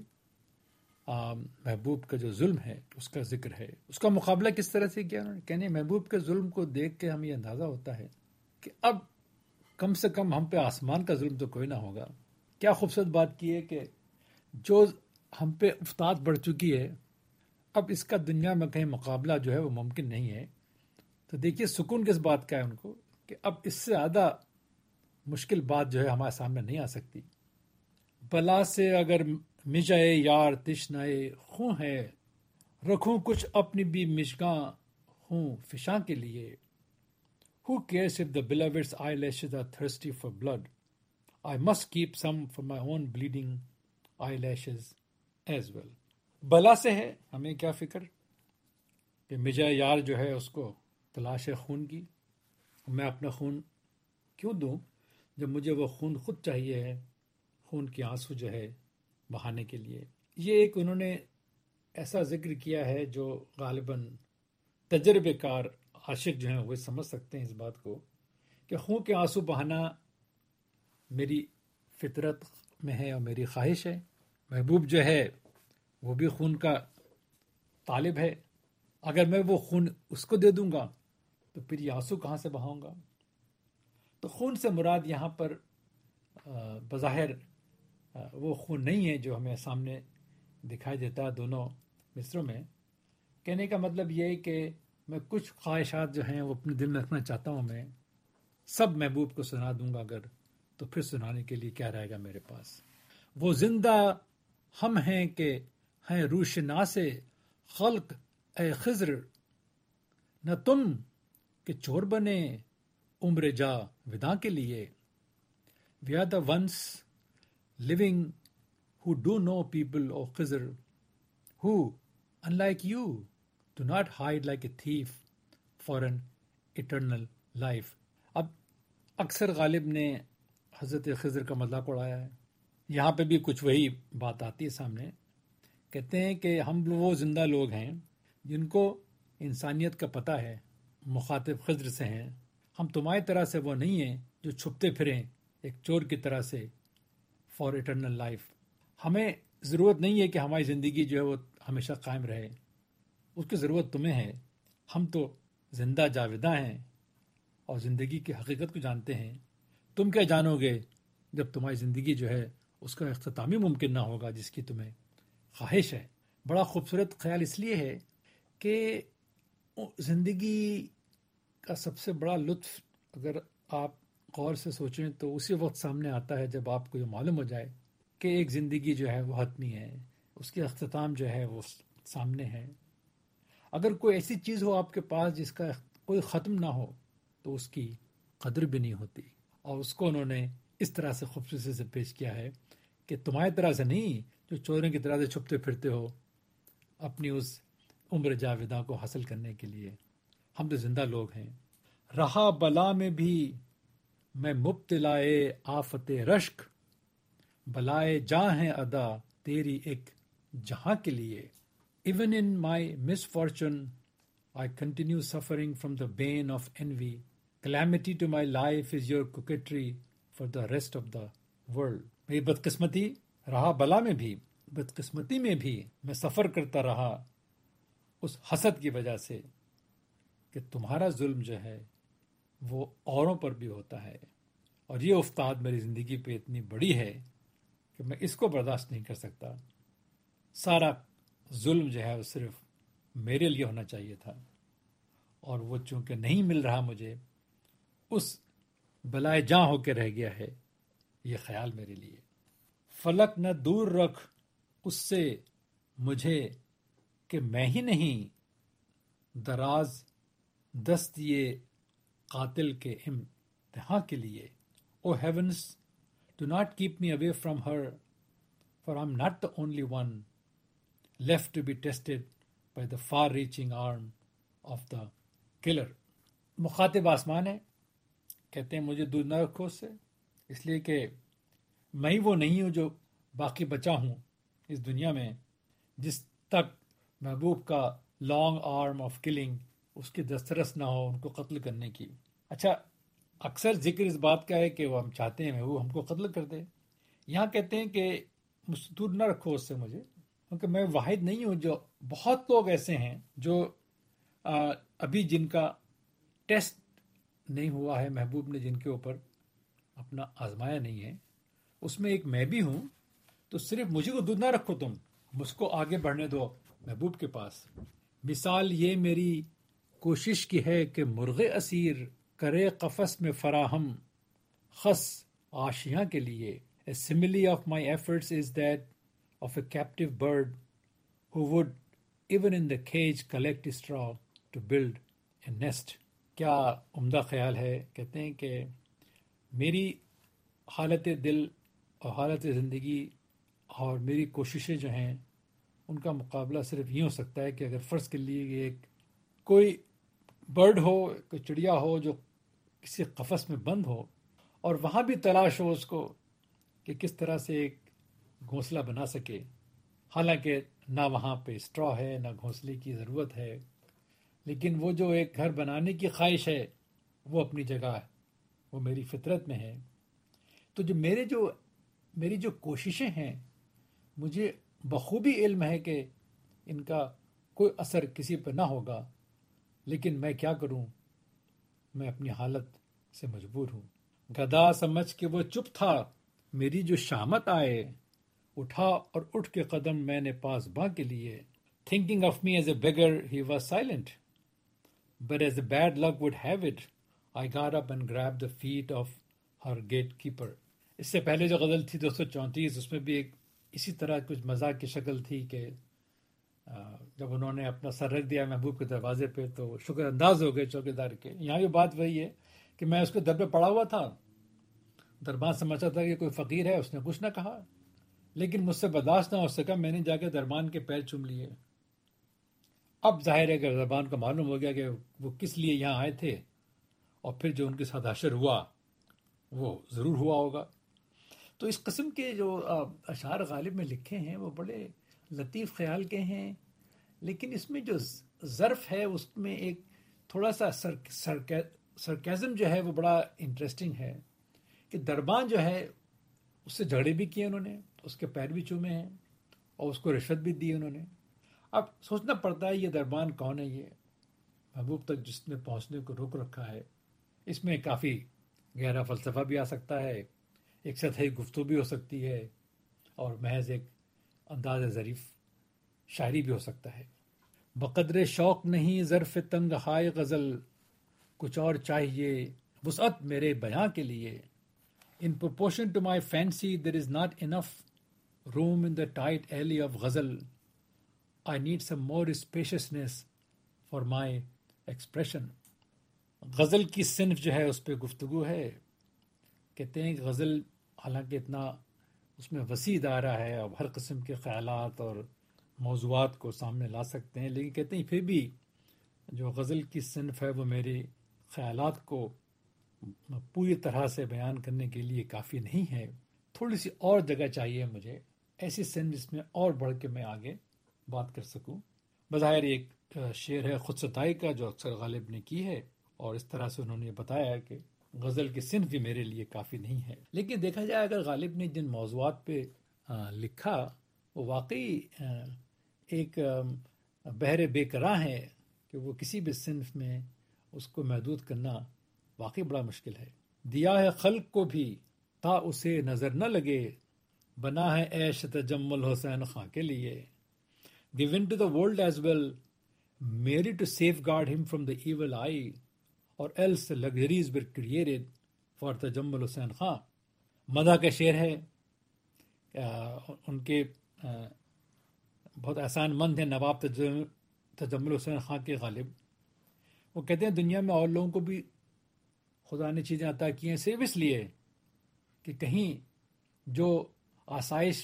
محبوب کا جو ظلم ہے اس کا ذکر ہے. اس کا مقابلہ کس طرح سے کیا انہوں نے؟ کہنے محبوب کے ظلم کو دیکھ کے ہمیں اندازہ ہوتا ہے کہ اب کم سے کم ہم پہ آسمان کا ظلم تو کوئی نہ ہوگا. کیا خوبصورت بات کی ہے کہ جو ہم پہ افتاد بڑھ چکی ہے، اب اس کا دنیا میں کہیں مقابلہ جو ہے وہ ممکن نہیں ہے. تو دیکھیے سکون کس بات کا ہے ان کو کہ اب اس سے زیادہ مشکل بات جو ہے ہمارے سامنے نہیں آ سکتی. بلا سے اگر مجائے یار تشنائے خوں ہے، رکھوں کچھ اپنی بھی مشگاں ہوں فشاں کے لیے. Who cares if the beloved's eyelashes are thirsty for blood? I must keep some for my own bleeding eyelashes as well. بلا سے ہے، ہمیں کیا فکر کہ مجائے یار جو ہے اس کو تلاش ہے خون کی. میں اپنا خون کیوں دوں جب مجھے وہ خون خود چاہیے ہے، خون کے آنسو جو ہے بہانے کے لیے. یہ ایک انہوں نے ایسا ذکر کیا ہے جو غالباً تجربے کار عاشق جو ہیں وہ سمجھ سکتے ہیں اس بات کو کہ خون کے آنسو بہانا میری فطرت میں ہے اور میری خواہش ہے. محبوب جو ہے وہ بھی خون کا طالب ہے. اگر میں وہ خون اس کو دے دوں گا تو پھر یہ آنسو کہاں سے بہاؤں گا؟ تو خون سے مراد یہاں پر بظاہر وہ خون نہیں ہے جو ہمیں سامنے دکھائی دیتا ہے دونوں مصروں میں. کہنے کا مطلب یہ ہے کہ میں کچھ خواہشات جو ہیں وہ اپنے دل میں رکھنا چاہتا ہوں، میں سب محبوب کو سنا دوں گا اگر، تو پھر سنانے کے لیے کیا رہے گا میرے پاس. وہ زندہ ہم ہیں کہ ہیں روشناس خلق اے خضر، نہ تم کہ چور بنے عمر جا وداع کے لیے. We are the ones living who do know people of Khizr, who, unlike you, do not hide like a thief for an eternal life. اب اکثر غالب نے حضرت خضر کا مذاق اڑایا ہے. یہاں پہ بھی کچھ وہی بات آتی ہے سامنے. کہتے ہیں کہ ہم وہ زندہ لوگ ہیں جن کو انسانیت کا پتہ ہے، مخاطب خضر سے ہیں. ہم تمہاری طرح سے وہ نہیں ہیں جو چھپتے پھریں ایک چور کی طرح سے فار ایٹرنل لائف. ہمیں ضرورت نہیں ہے کہ ہماری زندگی جو ہے وہ ہمیشہ قائم رہے، اس کی ضرورت تمہیں ہے. ہم تو زندہ جاوداں ہیں اور زندگی کی حقیقت کو جانتے ہیں. تم کیا جانو گے جب تمہاری زندگی جو ہے اس کا اختتامی ممکن نہ ہوگا جس کی تمہیں خواہش ہے. بڑا خوبصورت خیال اس لیے ہے کہ زندگی کا سب سے بڑا لطف اگر آپ غور سے سوچیں تو اسی وقت سامنے آتا ہے جب آپ کو یہ معلوم ہو جائے کہ ایک زندگی جو ہے وہ حتمی ہے، اس کے اختتام جو ہے وہ سامنے ہے. اگر کوئی ایسی چیز ہو آپ کے پاس جس کا کوئی ختم نہ ہو تو اس کی قدر بھی نہیں ہوتی. اور اس کو انہوں نے اس طرح سے خوبصورتی سے پیش کیا ہے کہ تمہاری طرح سے نہیں جو چوروں کی طرح سے چھپتے پھرتے ہو اپنی اس عمر جاویداں کو حاصل کرنے کے لیے. ہم تو زندہ لوگ ہیں. رہا بلا میں بھی میں مبتلائے آفت رشک، بلائے جاں ہے ادا تیری ایک جہاں کے لیے. Even in my misfortune, I continue suffering from the bane of envy. Calamity to my life is your coquetry for the rest of the world. میری بدقسمتی رہا بلا میں بھی، بدقسمتی میں بھی میں سفر کرتا رہا اس حسد کی وجہ سے کہ تمہارا ظلم جو ہے وہ اوروں پر بھی ہوتا ہے، اور یہ افتاد میری زندگی پہ اتنی بڑی ہے کہ میں اس کو برداشت نہیں کر سکتا. سارا ظلم جو ہے وہ صرف میرے لیے ہونا چاہیے تھا، اور وہ چونکہ نہیں مل رہا مجھے، اس بلائے جاں ہو کے رہ گیا ہے یہ خیال میرے لیے. فلک نہ دور رکھ اس سے مجھے کہ میں ہی نہیں دراز دست یہ قاتل کے امتحان کے لیے. O heavens do not keep me away from her for I am not the only one left to be tested by the far-reaching arm of the killer. مخاطب آسمان ہے، کہتے ہیں مجھے دور نہ رکھو اس سے، اس لیے کہ میں ہی وہ نہیں ہوں جو باقی بچا ہوں اس دنیا میں جس تک محبوب کا لانگ آرم آف کلنگ اس کی دسترس نہ ہو ان کو قتل کرنے کی. اچھا، اکثر ذکر اس بات کا ہے کہ وہ ہم چاہتے ہیں محبوب ہم کو قتل کر دے. یہاں کہتے ہیں کہ دور نہ رکھو اس سے مجھے، کیونکہ میں واحد نہیں ہوں. جو بہت لوگ ایسے ہیں جو ابھی جن کا ٹیسٹ نہیں ہوا ہے محبوب نے جن کے اوپر اپنا آزمایا نہیں ہے، اس میں ایک میں بھی ہوں. تو صرف مجھے کو دور نہ رکھو، تم مجھ کو آگے بڑھنے دو محبوب کے پاس. مثال یہ میری کوشش کی ہے کہ مرغ اسیر کرے قفس میں فراہم خس آشیاں کے لیے. A simile of my efforts is that of a captive bird who would, even in the cage, collect straw to build a nest. کیا عمدہ خیال ہے. کہتے ہیں کہ میری حالت دل اور حالت زندگی اور میری کوششیں جو ہیں ان کا مقابلہ صرف یہ ہو سکتا ہے کہ اگر فرض کے لیے ایک کوئی برڈ ہو، کوئی چڑیا ہو جو کسی قفس میں بند ہو، اور وہاں بھی تلاش ہو اس کو کہ کس طرح سے ایک گھونسلہ بنا سکے. حالانکہ نہ وہاں پہ اسٹرا ہے نہ گھونسلے کی ضرورت ہے، لیکن وہ جو ایک گھر بنانے کی خواہش ہے وہ اپنی جگہ ہے، وہ میری فطرت میں ہے. تو جو میرے جو میری جو کوششیں ہیں مجھے بخوبی علم ہے کہ ان کا کوئی اثر کسی پہ نہ ہوگا، لیکن میں کیا کروں، میں اپنی حالت سے مجبور ہوں. گدھا سمجھ کے وہ چپ تھا، میری جو شامت آئے اٹھا اور اٹھ کے قدم میں نے پاس باں کے لیے. Thinking of me as a beggar, he was silent. But as the bad luck would have it, I got up and grabbed the feet of her gatekeeper. اس سے پہلے جو غزل تھی دو سو چونتیس، اس میں بھی ایک اسی طرح کچھ مزاق کی شکل تھی کہ جب انہوں نے اپنا سر رکھ دیا محبوب کے دروازے پہ تو شکر انداز ہو گئے چوکیدار کے. یہاں یہ بات وہی ہے کہ میں اس کے در پہ پڑا ہوا تھا، دربان سمجھا تھا کہ کوئی فقیر ہے، اس نے کچھ نہ کہا، لیکن مجھ سے برداشت نہ ہو سکا، میں نے جا کے دربان کے پیر چوم لیے. اب ظاہر ہے کہ دربان کو معلوم ہو گیا کہ وہ کس لیے یہاں آئے تھے، اور پھر جو ان کے ساتھ حشر ہوا وہ ضرور ہوا ہوگا. تو اس قسم کے جو اشعار غالب میں لکھے ہیں وہ بڑے لطیف خیال کے ہیں، لیکن اس میں جو ظرف ہے اس میں ایک تھوڑا سا سرکیزم جو ہے وہ بڑا انٹرسٹنگ ہے کہ دربان جو ہے اس سے جھگڑے بھی کیے انہوں نے، اس کے پیر بھی چومے ہیں اور اس کو رشوت بھی دی انہوں نے. اب سوچنا پڑتا ہے یہ دربان کون ہے، یہ محبوب تک جس نے پہنچنے کو روک رکھا ہے. اس میں کافی گہرا فلسفہ بھی آ سکتا ہے، ایک سطحی گفتگو بھی ہو سکتی ہے اور محض ایک انداز ظریف شاعری بھی ہو سکتا ہے. بقدر شوق نہیں ظرف تنگ ہائے غزل، کچھ اور چاہیے وسعت میرے بیاں کے لیے. In proportion to my fancy there is not enough room in the tight alley of ghazal. I need some more spaciousness for my expression. غزل کی صنف جو ہے اس پہ گفتگو ہے. کہتے ہیں کہ غزل حالانکہ اتنا اس میں وسیع دائرہ ہے، اب ہر قسم کے خیالات اور موضوعات کو سامنے لا سکتے ہیں، لیکن کہتے ہیں پھر بھی جو غزل کی صنف ہے وہ میرے خیالات کو پوری طرح سے بیان کرنے کے لیے کافی نہیں ہے. تھوڑی سی اور جگہ چاہیے مجھے، ایسی صنف جس میں اور بڑھ کے میں آگے بات کر سکوں. بظاہر ایک شعر ہے خود ستائی کا جو اکثر غالب نے کی ہے، اور اس طرح سے انہوں نے بتایا کہ غزل کی صنف بھی میرے لیے کافی نہیں ہے. لیکن دیکھا جائے اگر غالب نے جن موضوعات پہ لکھا وہ واقعی ایک بحر بے کراں ہے کہ وہ کسی بھی صنف میں اس کو محدود کرنا واقعی بڑا مشکل ہے. دیا ہے خلق کو بھی تا اسے نظر نہ لگے، بنا ہے عیش تجمل حسین خاں کے لیے. given to the world as well, merely to safeguard him from the evil eye, or else the luxuries were created for Tajammul حسین خاں. مدح کا شعر ہے، ان کے بہت احسان مند ہیں نواب تجمل حسین خاں کے غالب. وہ کہتے ہیں دنیا میں اور لوگوں کو بھی خدا نے چیزیں عطا کی ہیں صرف اس لیے کہ کہیں جو آسائش،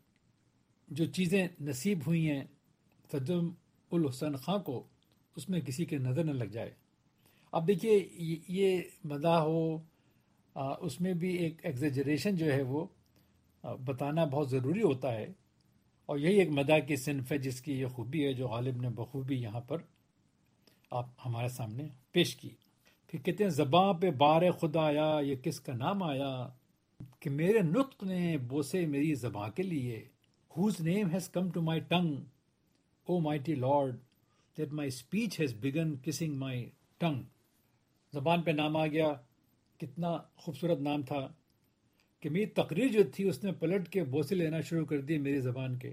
جو چیزیں نصیب ہوئی ہیں تجمل حسین خاں کو، اس میں کسی کے نظر نہ لگ جائے. اب دیکھیے یہ مداح ہو، اس میں بھی ایک ایگزیجریشن جو ہے وہ بتانا بہت ضروری ہوتا ہے، اور یہی ایک مداح کی صنف ہے جس کی یہ خوبی ہے جو غالب نے بخوبی یہاں پر آپ ہمارے سامنے پیش کی. پھر کہتے ہیں زباں پہ بار خدا آیا، یہ کس کا نام آیا کہ میرے نطق نے بوسے میری زباں کے لیے. whose name has come to my tongue, O mighty Lord, that my speech has begun kissing my tongue. زبان پہ نام آ گیا، کتنا خوبصورت نام تھا کہ میری تقریر جو تھی اس نے پلٹ کے بوسے لینا شروع کر دیے میری زبان کے.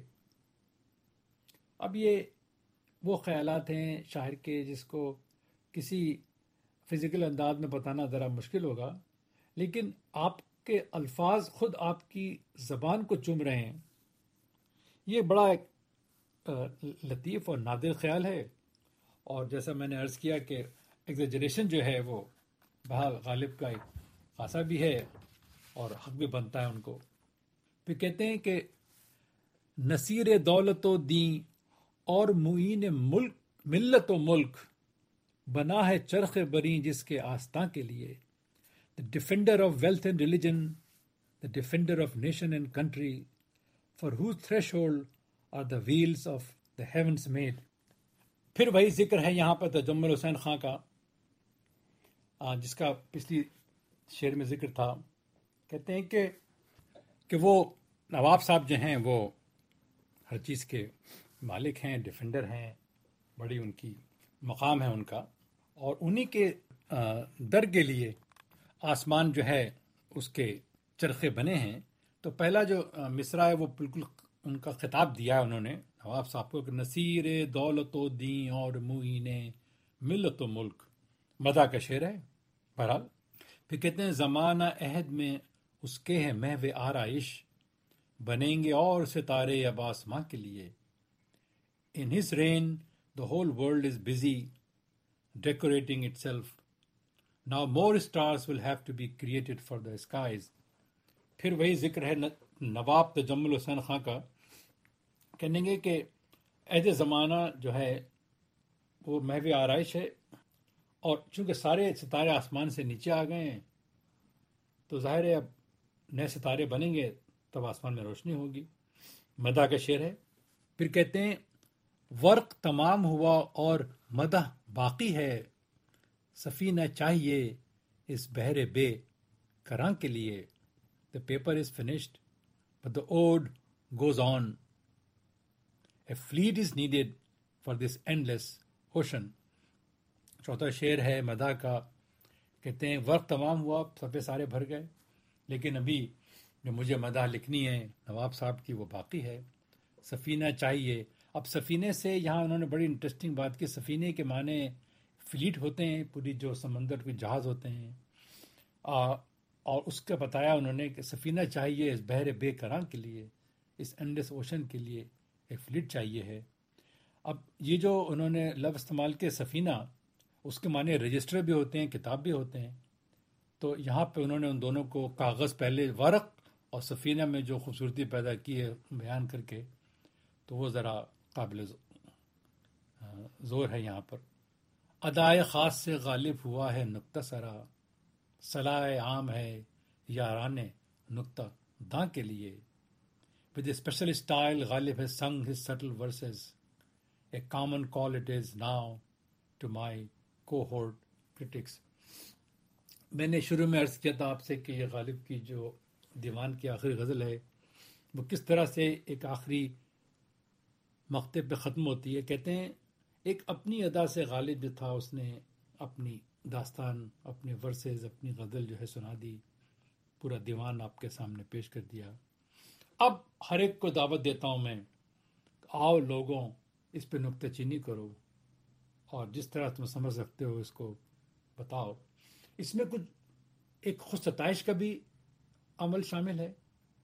اب یہ وہ خیالات ہیں شاعر کے جس کو کسی فزیکل انداز میں بتانا ذرا مشکل ہوگا، لیکن آپ کے الفاظ خود آپ کی زبان کو چوم رہے ہیں. یہ بڑا ایک لطیف اور نادر خیال ہے، اور جیسا میں نے عرض کیا کہ ایگزیجریشن جو ہے وہ بہرحال غالب کا ایک خاصا بھی ہے اور حق بھی بنتا ہے ان کو. پھر کہتے ہیں کہ نصیر دولت و دین اور معین ملک ملت و ملک، بنا ہے چرخ بری جس کے آستاں کے لیے. the defender of wealth and religion, the defender of nation and country, for whose threshold are the wheels of the heavens made. پھر وہی ذکر ہے یہاں پر تجمل حسین خاں کا جس کا پچھلی شعر میں ذکر تھا. کہتے ہیں کہ کہ وہ نواب صاحب جو ہیں وہ ہر چیز کے مالک ہیں، ڈیفینڈر ہیں، بڑی ان کی مقام ہے ان کا، اور انہی کے در کے لیے آسمان جو ہے اس کے چرخے بنے ہیں. تو پہلا جو مصرع ہے وہ بالکل ان کا خطاب دیا ہے انہوں نے نواب صاحب کو کہ نصیر دولت و دین اور معین ملت و ملک. مدح کا شعر ہے بہرحال. پھر کہتے ہیں زمانہ عہد میں اس کے ہے محو آرائش، بنیں گے اور ستارے اب آسماں کے لیے. In his reign the whole world is busy decorating itself. Now more stars will have to be created for the skies. پھر وہی ذکر ہے نواب تجمل حسین خاں کا. کہنے گے کہ عہد زمانہ جو ہے وہ محو آرائش ہے، اور چونکہ سارے ستارے آسمان سے نیچے آ گئے ہیں تو ظاہر ہے اب نئے ستارے بنیں گے تب آسمان میں روشنی ہوگی. مدح کا شعر ہے. پھر کہتے ہیں ورق تمام ہوا اور مدح باقی ہے، سفینہ چاہیے اس بحر بے کراں کے لیے. The paper is finished, but the ode goes on. A fleet is needed for this endless ocean. چوتھا شعر ہے مدح کا. کہتے ہیں ورق تمام ہوا، صفحے سارے بھر گئے، لیکن ابھی جو مجھے مداح لکھنی ہے نواب صاحب کی وہ باقی ہے. سفینہ چاہیے. اب سفینے سے یہاں انہوں نے بڑی انٹرسٹنگ بات کی. سفینے کے معنی فلیٹ ہوتے ہیں, پوری جو سمندر کے جہاز ہوتے ہیں, آ, اور اس کا بتایا انہوں نے کہ سفینہ چاہیے اس بحر بے کراں کے لیے, اس انڈس اوشن کے لیے ایک فلیٹ چاہیے ہے. اب یہ جو انہوں نے لفظ استعمال کیا سفینہ, اس کے معنی رجسٹر بھی ہوتے ہیں, کتاب بھی ہوتے ہیں. تو یہاں پہ انہوں نے ان دونوں کو کاغذ پہلے ورق اور سفینہ میں جو خوبصورتی پیدا کی ہے بیان کر کے, تو وہ ذرا قابل زور ہے یہاں پر. ادائے خاص سے غالب ہوا ہے نکتہ سرا, صلاح عام ہے یاران نکتہ داں کے لیے. ود اے اسپیشل اسٹائل غالب ہے sing his still verses, a common call it is now to my cohort critics. میں نے شروع میں عرض کیا تھا آپ سے کہ یہ غالب کی جو دیوان کی آخری غزل ہے وہ کس طرح سے ایک آخری مقطع پہ ختم ہوتی ہے. کہتے ہیں ایک اپنی ادا سے غالب جو تھا اس نے اپنی داستان, اپنے ورسز, اپنی غزل جو ہے سنا دی, پورا دیوان آپ کے سامنے پیش کر دیا. اب ہر ایک کو دعوت دیتا ہوں میں, آؤ لوگوں اس پہ نکتہ چینی کرو اور جس طرح تم سمجھ سکتے ہو اس کو بتاؤ. اس میں کچھ ایک خود ستائش کا بھی عمل شامل ہے.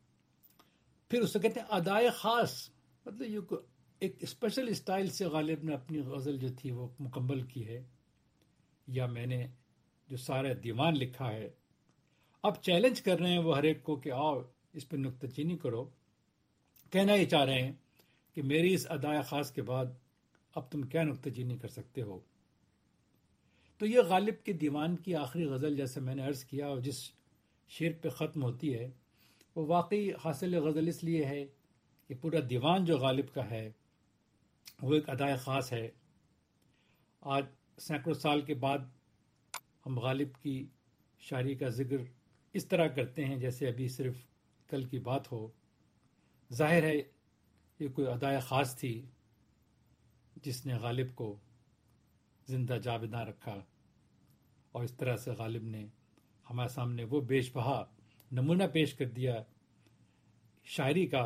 پھر اسے کہتے ہیں ادائے خاص, مطلب یہ ایک اسپیشل اسٹائل سے غالب نے اپنی غزل جو تھی وہ مکمل کی ہے, یا میں نے جو سارا دیوان لکھا ہے. اب چیلنج کر رہے ہیں وہ ہر ایک کو کہ آؤ اس پہ نکتہ چینی کرو. کہنا یہ چاہ رہے ہیں کہ میری اس ادائے خاص کے بعد اب تم کیا نکتہ چینی کر سکتے ہو. تو یہ غالب کے دیوان کی آخری غزل, جیسے میں نے عرض کیا, اور جس شعر پہ ختم ہوتی ہے وہ واقعی حاصل غزل اس لیے ہے کہ پورا دیوان جو غالب کا ہے وہ ایک ادائے خاص ہے. آج سینکڑوں سال کے بعد ہم غالب کی شاعری کا ذکر اس طرح کرتے ہیں جیسے ابھی صرف کل کی بات ہو. ظاہر ہے یہ کوئی ادائے خاص تھی جس نے غالب کو زندہ جاوداں رکھا, اور اس طرح سے غالب نے ہمارے سامنے وہ بیش بہا نمونہ پیش کر دیا شاعری کا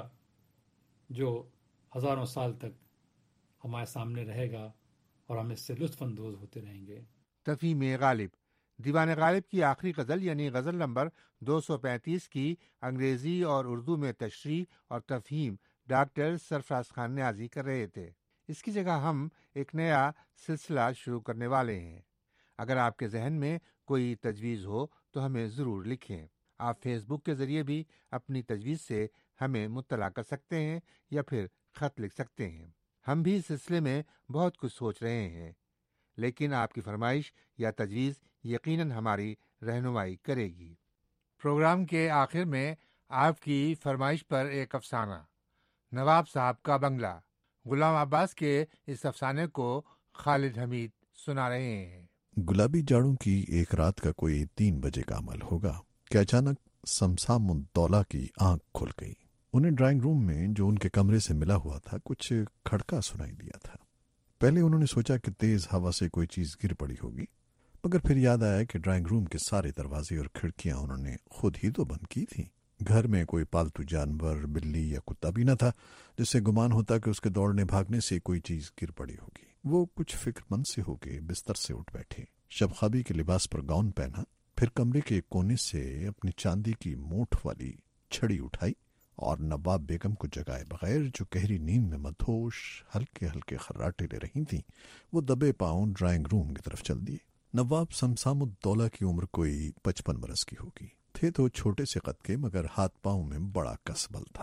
جو ہزاروں سال تک ہمارے سامنے رہے گا اور ہم اس سے لطف اندوز ہوتے رہیں گے. تفہیم غالب دیوان غالب کی آخری غزل یعنی غزل نمبر دو سو پینتیس کی انگریزی اور اردو میں تشریح اور تفہیم ڈاکٹر سرفراز خان نیازی کر رہے تھے. اس کی جگہ ہم ایک نیا سلسلہ شروع کرنے والے ہیں. اگر آپ کے ذہن میں کوئی تجویز ہو تو ہمیں ضرور لکھیں. آپ فیس بک کے ذریعے بھی اپنی تجویز سے ہمیں مطلع کر سکتے ہیں یا پھر خط لکھ سکتے ہیں. ہم بھی اس سلسلے میں بہت کچھ سوچ رہے ہیں, لیکن آپ کی فرمائش یا تجویز یقیناً ہماری رہنمائی کرے گی. پروگرام کے آخر میں آپ کی فرمائش پر ایک افسانہ, نواب صاحب کا بنگلہ. غلام عباس کے اس افسانے کو خالد حمید سنا رہے ہیں. گلابی جاڑوں کی ایک رات کا کوئی تین بجے کا عمل ہوگا کہ اچانک سمسام الدولہ کی آنکھ کھل گئی. انہیں ڈرائنگ روم میں جو ان کے کمرے سے ملا ہوا تھا کچھ کھڑکا سنائی دیا تھا. پہلے انہوں نے سوچا کہ تیز ہوا سے کوئی چیز گر پڑی ہوگی, مگر پھر یاد آیا کہ ڈرائنگ روم کے سارے دروازے اور کھڑکیاں انہوں نے خود ہی تو بند کی تھیں. گھر میں کوئی پالتو جانور, بلی یا کتا بھی نہ تھا جس سے گمان ہوتا کہ اس کے دوڑنے بھاگنے سے کوئی چیز گر پڑی ہوگی. وہ کچھ فکر مند سے ہو کے بستر سے اٹھ بیٹھے, شب خوابی کے لباس پر گاؤن پہنا, پھر کمرے کے کونے سے اپنی چاندی کی مونٹھ والی چھڑی اٹھائی اور نواب بیگم کو جگائے بغیر جو گہری نیند میں مدہوش ہلکے ہلکے خراٹے لے رہی تھیں وہ دبے پاؤں ڈرائنگ روم کی طرف چل دیے. نواب سمسام الدولہ کی عمر کوئی پچپن برس کی ہوگی. تھے تو چھوٹے سے قد کے مگر ہاتھ پاؤں میں بڑا کسبل تھا.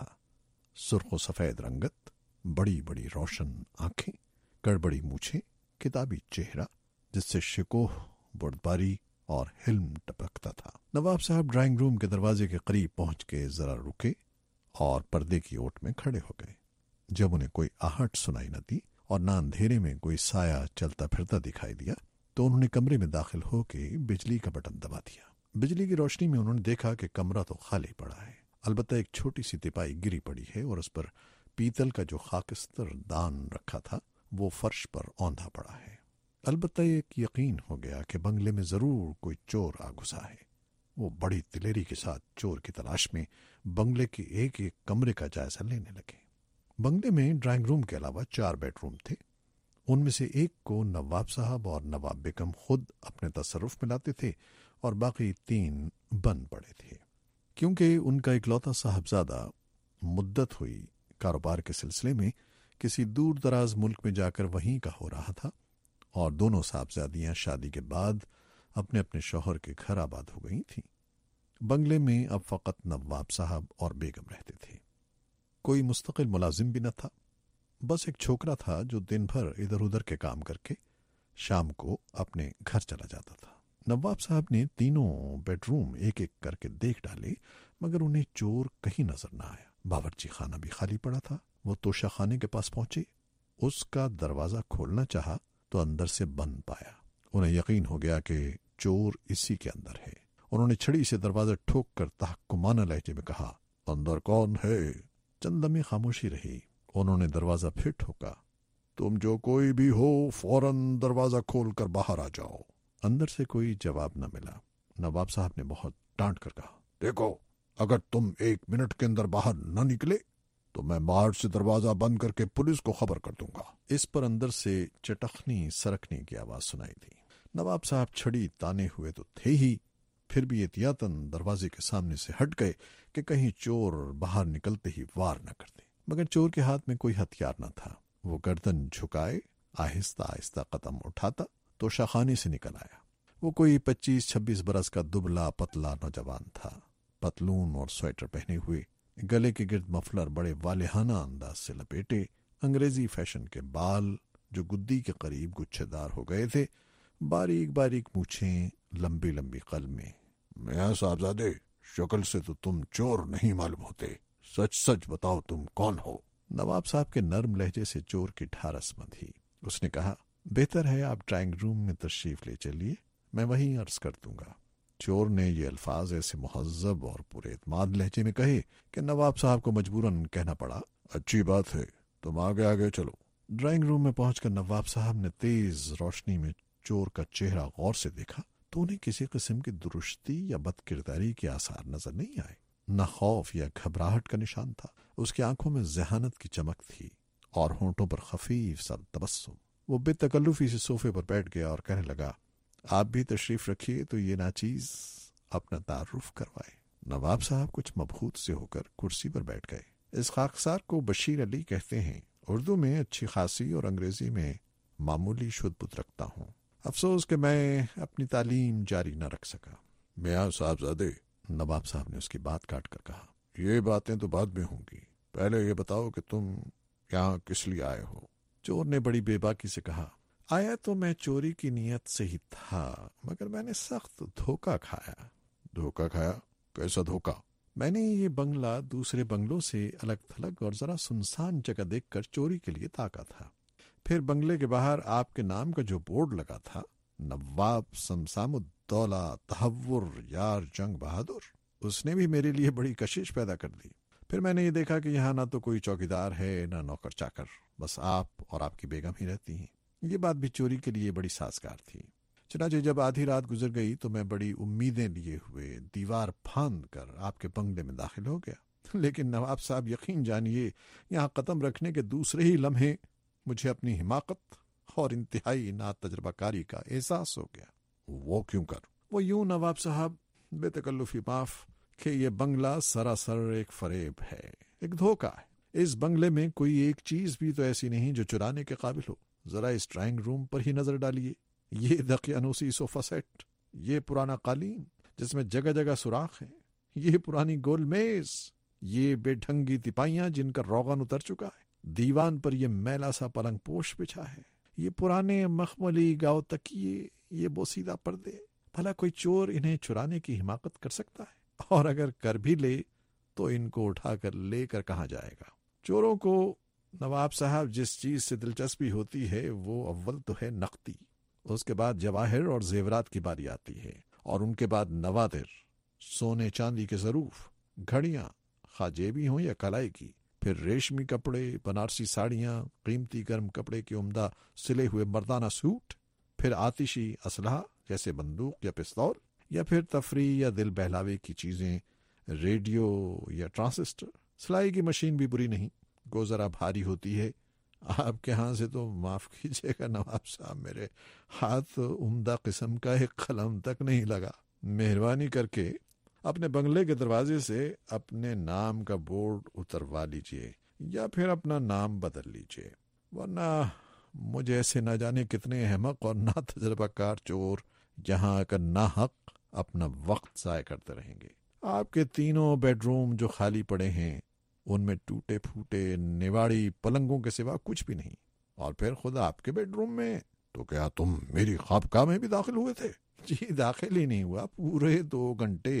سرخ و سفید رنگت, بڑی بڑی روشن آنکھیں, گڑبڑی مونچھیں, کتابی چہرہ جس سے شکوہ, بردباری اور حلم ٹپکتا تھا. نواب صاحب ڈرائنگ روم کے دروازے کے قریب پہنچ کے ذرا رکے اور پردے کی اوٹ میں کھڑے ہو گئے. جب انہیں کوئی آہٹ سنائی نہ دی اور نہ اندھیرے میں کوئی سایہ چلتا پھرتا دکھائی دیا تو انہوں نے کمرے میں داخل ہو کے بجلی کا بٹن دبا دیا. بجلی کی روشنی میں انہوں نے دیکھا کہ کمرہ تو خالی پڑا ہے, البتہ ایک چھوٹی سی تپائی گری پڑی ہے اور اس پر پیتل کا جو خاکستر دان رکھا تھا وہ فرش پر اوندھا پڑا ہے. البتہ ایک یقین ہو گیا کہ بنگلے میں ضرور کوئی چور آ گھسا ہے. وہ بڑی دلیری کے ساتھ چور کی تلاش میں بنگلے کے ایک ایک کمرے کا جائزہ لینے لگے۔ بنگلے میں ڈرائنگ روم کے علاوہ چار بیڈ روم تھے۔ ان میں سے ایک کو نواب صاحب اور نواب بیگم خود اپنے تصرف میں لاتے تھے اور باقی تین بند پڑے تھے، کیونکہ ان کا اکلوتا صاحبزادہ مدت ہوئی کاروبار کے سلسلے میں کسی دور دراز ملک میں جا کر وہیں کا ہو رہا تھا، اور دونوں صاحبزادیاں شادی کے بعد اپنے اپنے شوہر کے گھر آباد ہو گئی تھیں۔ بنگلے میں اب فقط نواب صاحب اور بیگم رہتے تھے۔ کوئی مستقل ملازم بھی نہ تھا، بس ایک چھوکرا تھا جو دن بھر ادھر ادھر کے کام کر کے شام کو اپنے گھر چلا جاتا تھا۔ نواب صاحب نے تینوں بیڈ روم ایک ایک کر کے دیکھ ڈالے، مگر انہیں چور کہیں نظر نہ آیا۔ باورچی خانہ بھی خالی پڑا تھا۔ وہ توشہ خانے کے پاس پہنچے، اس کا دروازہ کھولنا چاہا تو اندر سے بند پایا۔ انہیں یقین ہو گیا کہ چور اسی کے اندر ہے۔ انہوں نے چھڑی سے دروازہ ٹھوک کر تحکمانہ لہجے میں کہا، اندر کون ہے؟ چند لمحے خاموشی رہی۔ انہوں نے دروازہ پھر ٹھوکا، تم جو کوئی بھی ہو فوراً دروازہ کھول کر باہر آ جاؤ۔ اندر سے کوئی جواب نہ ملا۔ نواب صاحب نے بہت ڈانٹ کر کہا، دیکھو اگر تم ایک منٹ کے اندر باہر نہ نکلے تو میں باہر سے دروازہ بند کر کے پولیس کو خبر کر دوں گا۔ اس پر اندر سے چٹخنی سرکنے کی آواز سنائی دی۔ نواب صاحب چھڑی تانے ہوئے تو تھے ہی، پھر بھی احتیاطاً دروازے کے سامنے سے ہٹ گئے کہ کہیں چور باہر نکلتے ہی وار نہ کر دے۔ مگر چور کے ہاتھ میں کوئی ہتھیار نہ تھا۔ وہ گردن جھکائے آہستہ آہستہ قدم اٹھاتا تو شاخانے سے نکل آیا۔ وہ کوئی پچیس چھبیس برس کا دبلا پتلا نوجوان تھا، پتلون اور سویٹر پہنے ہوئے، گلے کے گرد مفلر بڑے والہانہ انداز سے لپیٹے، انگریزی فیشن کے بال جو گدی کے قریب گچھے دار ہو گئے تھے، باریک باریک مونچھیں، لمبی لمبی قلمیں۔ میاں صاحبزادے، شکل سے تو تم چور نہیں معلوم ہوتے، سچ سچ بتاؤ تم کون ہو؟ نواب صاحب کے نرم لہجے سے چور کی ٹھارس بندھی۔ اس نے کہا، بہتر ہے آپ ڈرائنگ روم میں تشریف لے چلیے، میں وہیں عرض کر دوں گا۔ چور نے یہ الفاظ ایسے مہذب اور پورے اعتماد لہجے میں کہے کہ نواب صاحب کو مجبوراً کہنا پڑا، اچھی بات ہے، تم آگے آگے چلو۔ ڈرائنگ روم میں پہنچ کر نواب صاحب نے تیز روشنی میں چور کا چہرہ غور سے دیکھا تو انہیں کسی قسم کی درستی یا بد کرداری کے آثار نظر نہیں آئے۔ نہ خوف یا گھبراہٹ کا نشان تھا۔ اس کی آنکھوں میں ذہانت کی چمک تھی اور ہونٹوں پر خفیف سا تبسم۔ وہ بے تکلفی سے صوفے پر بیٹھ گیا اور کہنے لگا، آپ بھی تشریف رکھیے تو یہ ناچیز اپنا تعارف کروائے۔ نواب صاحب کچھ مبہوت سے ہو کر کرسی پر بیٹھ گئے۔ اس خاکسار کو بشیر علی کہتے ہیں۔ اردو میں اچھی خاصی اور انگریزی میں معمولی شد بد رکھتا ہوں۔ افسوس کہ میں اپنی تعلیم جاری نہ رکھ سکا۔ میاں صاحبزادے، نواب صاحب نے اس کی بات کاٹ کر کہا، یہ باتیں تو بعد میں ہوں گی، پہلے یہ بتاؤ کہ تم یہاں کس لیے آئے ہو؟ چور نے بڑی بے باکی سے کہا، آیا تو میں چوری کی نیت سے ہی تھا، مگر میں نے سخت دھوکہ کھایا۔ دھوکہ کھایا؟ کیسا دھوکہ؟ میں نے یہ بنگلہ دوسرے بنگلوں سے الگ تھلگ اور ذرا سنسان جگہ دیکھ کر چوری کے لیے تاکا تھا۔ پھر بنگلے کے باہر آپ کے نام کا جو بورڈ لگا تھا، نواب سمسام الدولہ تحور یار جنگ بہادر، اس نے بھی میرے لیے بڑی کشش پیدا کر دی۔ پھر میں نے یہ دیکھا کہ یہاں نہ تو کوئی چوکیدار ہے نہ نوکر چاکر، بس آپ اور آپ کی بیگم ہی رہتی ہیں۔ یہ بات بھی چوری کے لیے بڑی سازگار تھی۔ چنانچہ جب آدھی رات گزر گئی تو میں بڑی امیدیں لیے ہوئے دیوار پھاند کر آپ کے بنگلے میں داخل ہو گیا۔ لیکن نواب صاحب یقین جانیے، یہاں قدم رکھنے کے دوسرے ہی لمحے مجھے اپنی حماقت اور انتہائی ناتجربہ کاری کا احساس ہو گیا۔ وہ کیوں کر؟ وہ یوں نواب صاحب، بے تکلفی معاف، کہ یہ بنگلہ سراسر ایک فریب ہے، ایک دھوکہ ہے۔ اس بنگلے میں کوئی ایک چیز بھی تو ایسی نہیں جو چرانے کے قابل ہو۔ ذرا اس ڈرائنگ روم پر ہی نظر ڈالیے، یہ دقیانوسی صوفہ سیٹ، یہ پرانا قالین جس میں جگہ جگہ سوراخ ہیں، یہ پرانی گول میز، یہ بے ڈھنگی تپائیاں جن کا روغن اتر چکا ہے، دیوان پر یہ میلا سا پلنگ پوش بچھا ہے، یہ پرانے مخملی گاؤ تکیے، یہ بوسیدہ پردے۔ بھلا کوئی چور انہیں چرانے کی حماقت کر سکتا ہے؟ اور اگر کر بھی لے تو ان کو اٹھا کر لے کر کہاں جائے گا؟ چوروں کو نواب صاحب جس چیز سے دلچسپی ہوتی ہے وہ اول تو ہے نقدی، اس کے بعد جواہر اور زیورات کی باری آتی ہے، اور ان کے بعد نوادر، سونے چاندی کے ظروف، گھڑیاں، خواہ جیبی ہوں یا کلائی کی، پھر ریشمی کپڑے، بنارسی ساڑیاں، قیمتی گرم کپڑے کے عمدہ سلے ہوئے مردانہ سوٹ، پھر آتشی اسلحہ جیسے بندوق یا پستول، یا پھر تفریح یا دل بہلاوے کی چیزیں، ریڈیو یا ٹرانسسٹر. سلائی کی مشین بھی بری نہیں، گو ذرا بھاری ہوتی ہے. آپ کے ہاں سے تو معاف کیجیے گا نواب صاحب، میرے ہاتھ عمدہ قسم کا ایک قلم تک نہیں لگا. مہربانی کر کے اپنے بنگلے کے دروازے سے اپنے نام کا بورڈ اتروا لیجئے یا پھر اپنا نام بدل لیجئے، ورنہ مجھے ایسے نہ جانے کتنے احمق اور نا تجربہ کار چور یہاں آ کر ناحق اپنا وقت ضائع کرتے رہیں گے. آپ کے تینوں بیڈ روم جو خالی پڑے ہیں ان میں ٹوٹے پھوٹے نواڑی پلنگوں کے سوا کچھ بھی نہیں. اور پھر خود آپ کے بیڈ روم میں تو کیا تم میری خوابگاہ میں بھی داخل ہوئے تھے؟ جی داخل ہی نہیں ہوا، پورے دو گھنٹے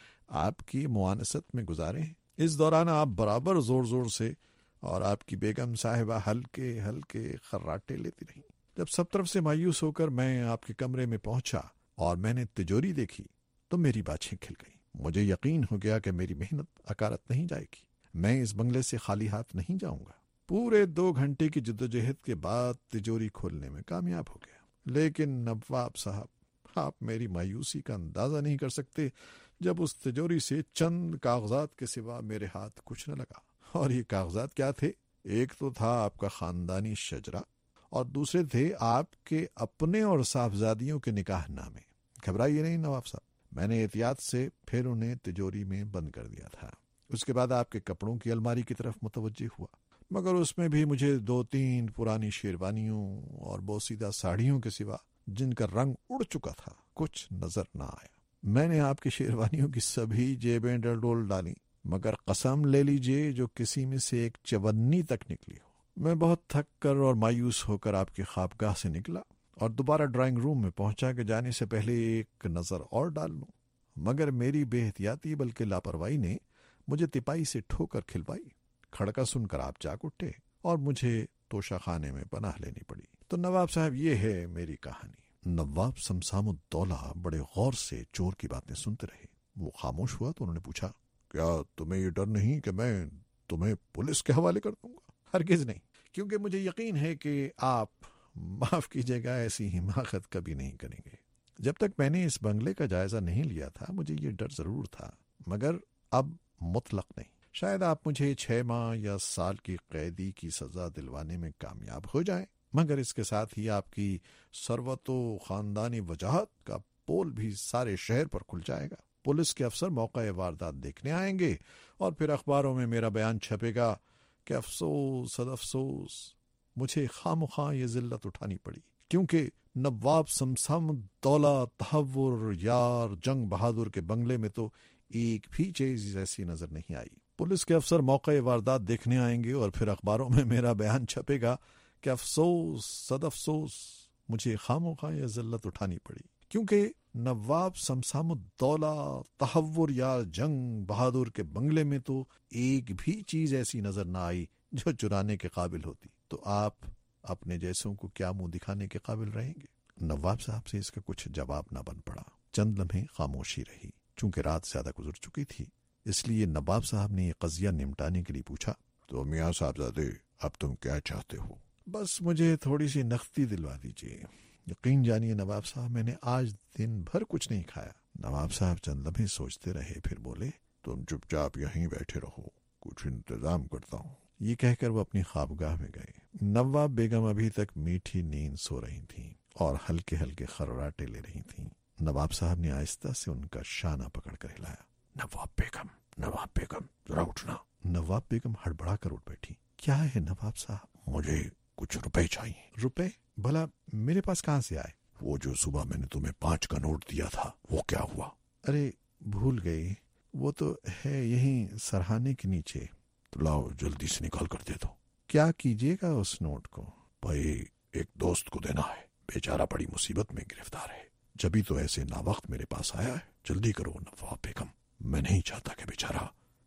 آپ کی معانست میں گزارے ہیں. اس دوران آپ برابر زور زور سے اور آپ کی بیگم صاحبہ ہلکے ہلکے خراٹے لیتی رہیں. جب سب طرف سے مایوس ہو کر میں آپ کے کمرے میں پہنچا اور میں نے تجوری دیکھی تو میری باچھیں کھل گئیں. مجھے یقین ہو گیا کہ میری محنت اکارت نہیں جائے گی، میں اس بنگلے سے خالی ہاتھ نہیں جاؤں گا. پورے دو گھنٹے کی جدوجہد کے بعد تجوری کھولنے میں کامیاب ہو گیا. لیکن نواب صاحب، آپ میری مایوسی کا اندازہ نہیں کر سکتے جب اس تجوری سے چند کاغذات کے سوا میرے ہاتھ کچھ نہ لگا. اور یہ کاغذات کیا تھے؟ ایک تو تھا آپ کا خاندانی شجرہ اور دوسرے تھے آپ کے اپنے اور صاحبزادیوں کے نکاح نامے. گھبرائیے نہیں نواب صاحب، میں نے احتیاط سے پھر انہیں تجوری میں بند کر دیا تھا. اس کے بعد آپ کے کپڑوں کی الماری کی طرف متوجہ ہوا، مگر اس میں بھی مجھے دو تین پرانی شیروانیوں اور بوسیدہ ساڑیوں کے سوا جن کا رنگ اڑ چکا تھا کچھ نظر نہ آیا. میں نے آپ کی شیروانیوں کی سبھی جیبیں ڈل ڈول ڈالی، مگر قسم لے لیجئے جو کسی میں سے ایک چونی تک نکلی ہو. میں بہت تھک کر اور مایوس ہو کر آپ کی خوابگاہ سے نکلا اور دوبارہ ڈرائنگ روم میں پہنچا کہ جانے سے پہلے ایک نظر اور ڈال لوں. مگر میری بے احتیاطی بلکہ لاپرواہی نے مجھے تپائی سے ٹھوکر کھلوائی. کھڑکا سن کر آپ جاگ اٹھے اور مجھے توشہ خانے میں پناہ لینی پڑی. تو نواب صاحب یہ ہے میری کہانی. نواب سمسام الدولہ بڑے غور سے چور کی باتیں سنتے رہے. وہ خاموش ہوا تو انہوں نے پوچھا، کیا تمہیں یہ ڈر نہیں کہ میں تمہیں پولیس کے حوالے کر دوں گا؟ ہرگز نہیں، کیونکہ مجھے یقین ہے کہ آپ، معاف کیجیے گا، ایسی حماقت کبھی نہیں کریں گے. جب تک میں نے اس بنگلے کا جائزہ نہیں لیا تھا مجھے یہ ڈر ضرور تھا، مگر اب مطلق نہیں. شاید آپ مجھے چھ ماہ یا سال کی قیدی کی سزا دلوانے میں کامیاب ہو جائیں، مگر اس کے ساتھ ہی آپ کی ثروت و خاندانی وجاہت کا پول بھی سارے شہر پر کھل جائے گا. پولیس کے افسر موقع واردات دیکھنے آئیں گے اور پھر اخباروں میں میرا بیان چھپے گا کہ افسوس صد افسوس، مجھے خام خواہ یہ ذلت اٹھانی پڑی، کیونکہ نواب سمسام الدولہ تحور یار جنگ بہادر کے بنگلے میں تو ایک بھی چیز ایسی نظر نہیں آئی. پولیس کے افسر موقع واردات دیکھنے آئیں گے اور پھر اخباروں میں میرا بیان چھپے گا کہ افسوس صد افسوس، مجھے خام خواہ یہ ذلت اٹھانی پڑی، کیونکہ نواب سمسام الدولہ تحور یار جنگ بہادر کے بنگلے میں تو ایک بھی چیز ایسی نظر نہ آئی جو چرانے کے قابل ہوتی. تو آپ اپنے جیسوں کو کیا منہ دکھانے کے قابل رہیں گے؟ نواب صاحب سے اس کا کچھ جواب نہ بن پڑا. چند لمحے خاموشی رہی. چونکہ رات زیادہ گزر چکی تھی اس لیے نواب صاحب نے یہ قضیہ نمٹانے کے لیے پوچھا، تو میاں صاحبزادے اب تم کیا چاہتے ہو؟ بس مجھے تھوڑی سی نقدی دلوا دیجیے. یقین جانیے نواب صاحب، میں نے آج دن بھر کچھ نہیں کھایا. نواب صاحب چند لمحے سوچتے رہے، پھر بولے، تم چپ چاپ یہیں بیٹھے رہو، کچھ انتظام کرتا ہوں. یہ کہہ کر وہ اپنی خوابگاہ میں گئے. نواب بیگم ابھی تک میٹھی نیند سو رہی تھیں اور ہلکے ہلکے خراٹے لے رہی تھیں. نواب صاحب نے آہستہ سے ان کا شانہ پکڑ کر ہلایا. نواب بیگم، نواب بیگم ذرا اٹھنا. نواب بیگم ہڑبڑا کر اٹھ بیٹھی. کیا ہے نواب صاحب؟ مجھے کچھ روپے چاہیے. روپے؟ بھلا میرے پاس کہاں سے آئے؟ وہ جو صبح میں نے تمہیں پانچ کا نوٹ دیا تھا وہ کیا ہوا؟ ارے بھول گئی، وہ تو ہے یہیں سرہانے کے نیچے. تو لاؤ جلدی سے نکال کر دے دو. کیا کیجیے گا اس نوٹ کو؟ بھائی ایک دوست کو دینا ہے، بیچارہ بڑی مصیبت میں گرفتار ہے. جبھی تو ایسے ناوقت میرے پاس آیا ہے. جلدی کرو نواب بیگم، میں نہیں چاہتا کہ بیچارہ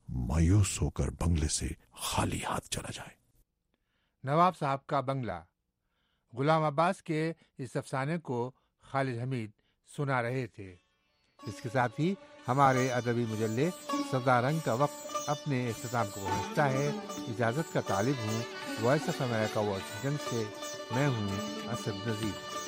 مایوس ہو کر بنگلے سے خالی ہاتھ چلا جائے. نواب صاحب کا بنگلہ. غلام عباس کے اس افسانے کو خالد حمید سنا رہے تھے. اس کے ساتھ ہی ہمارے ادبی مجلے سدا رنگ کا وقت اپنے اختتام کو پہنچتا ہے. اجازت کا طالب ہوں وائس آف امریکہ واشنگٹن سے. میں ہوں اسد نذیر.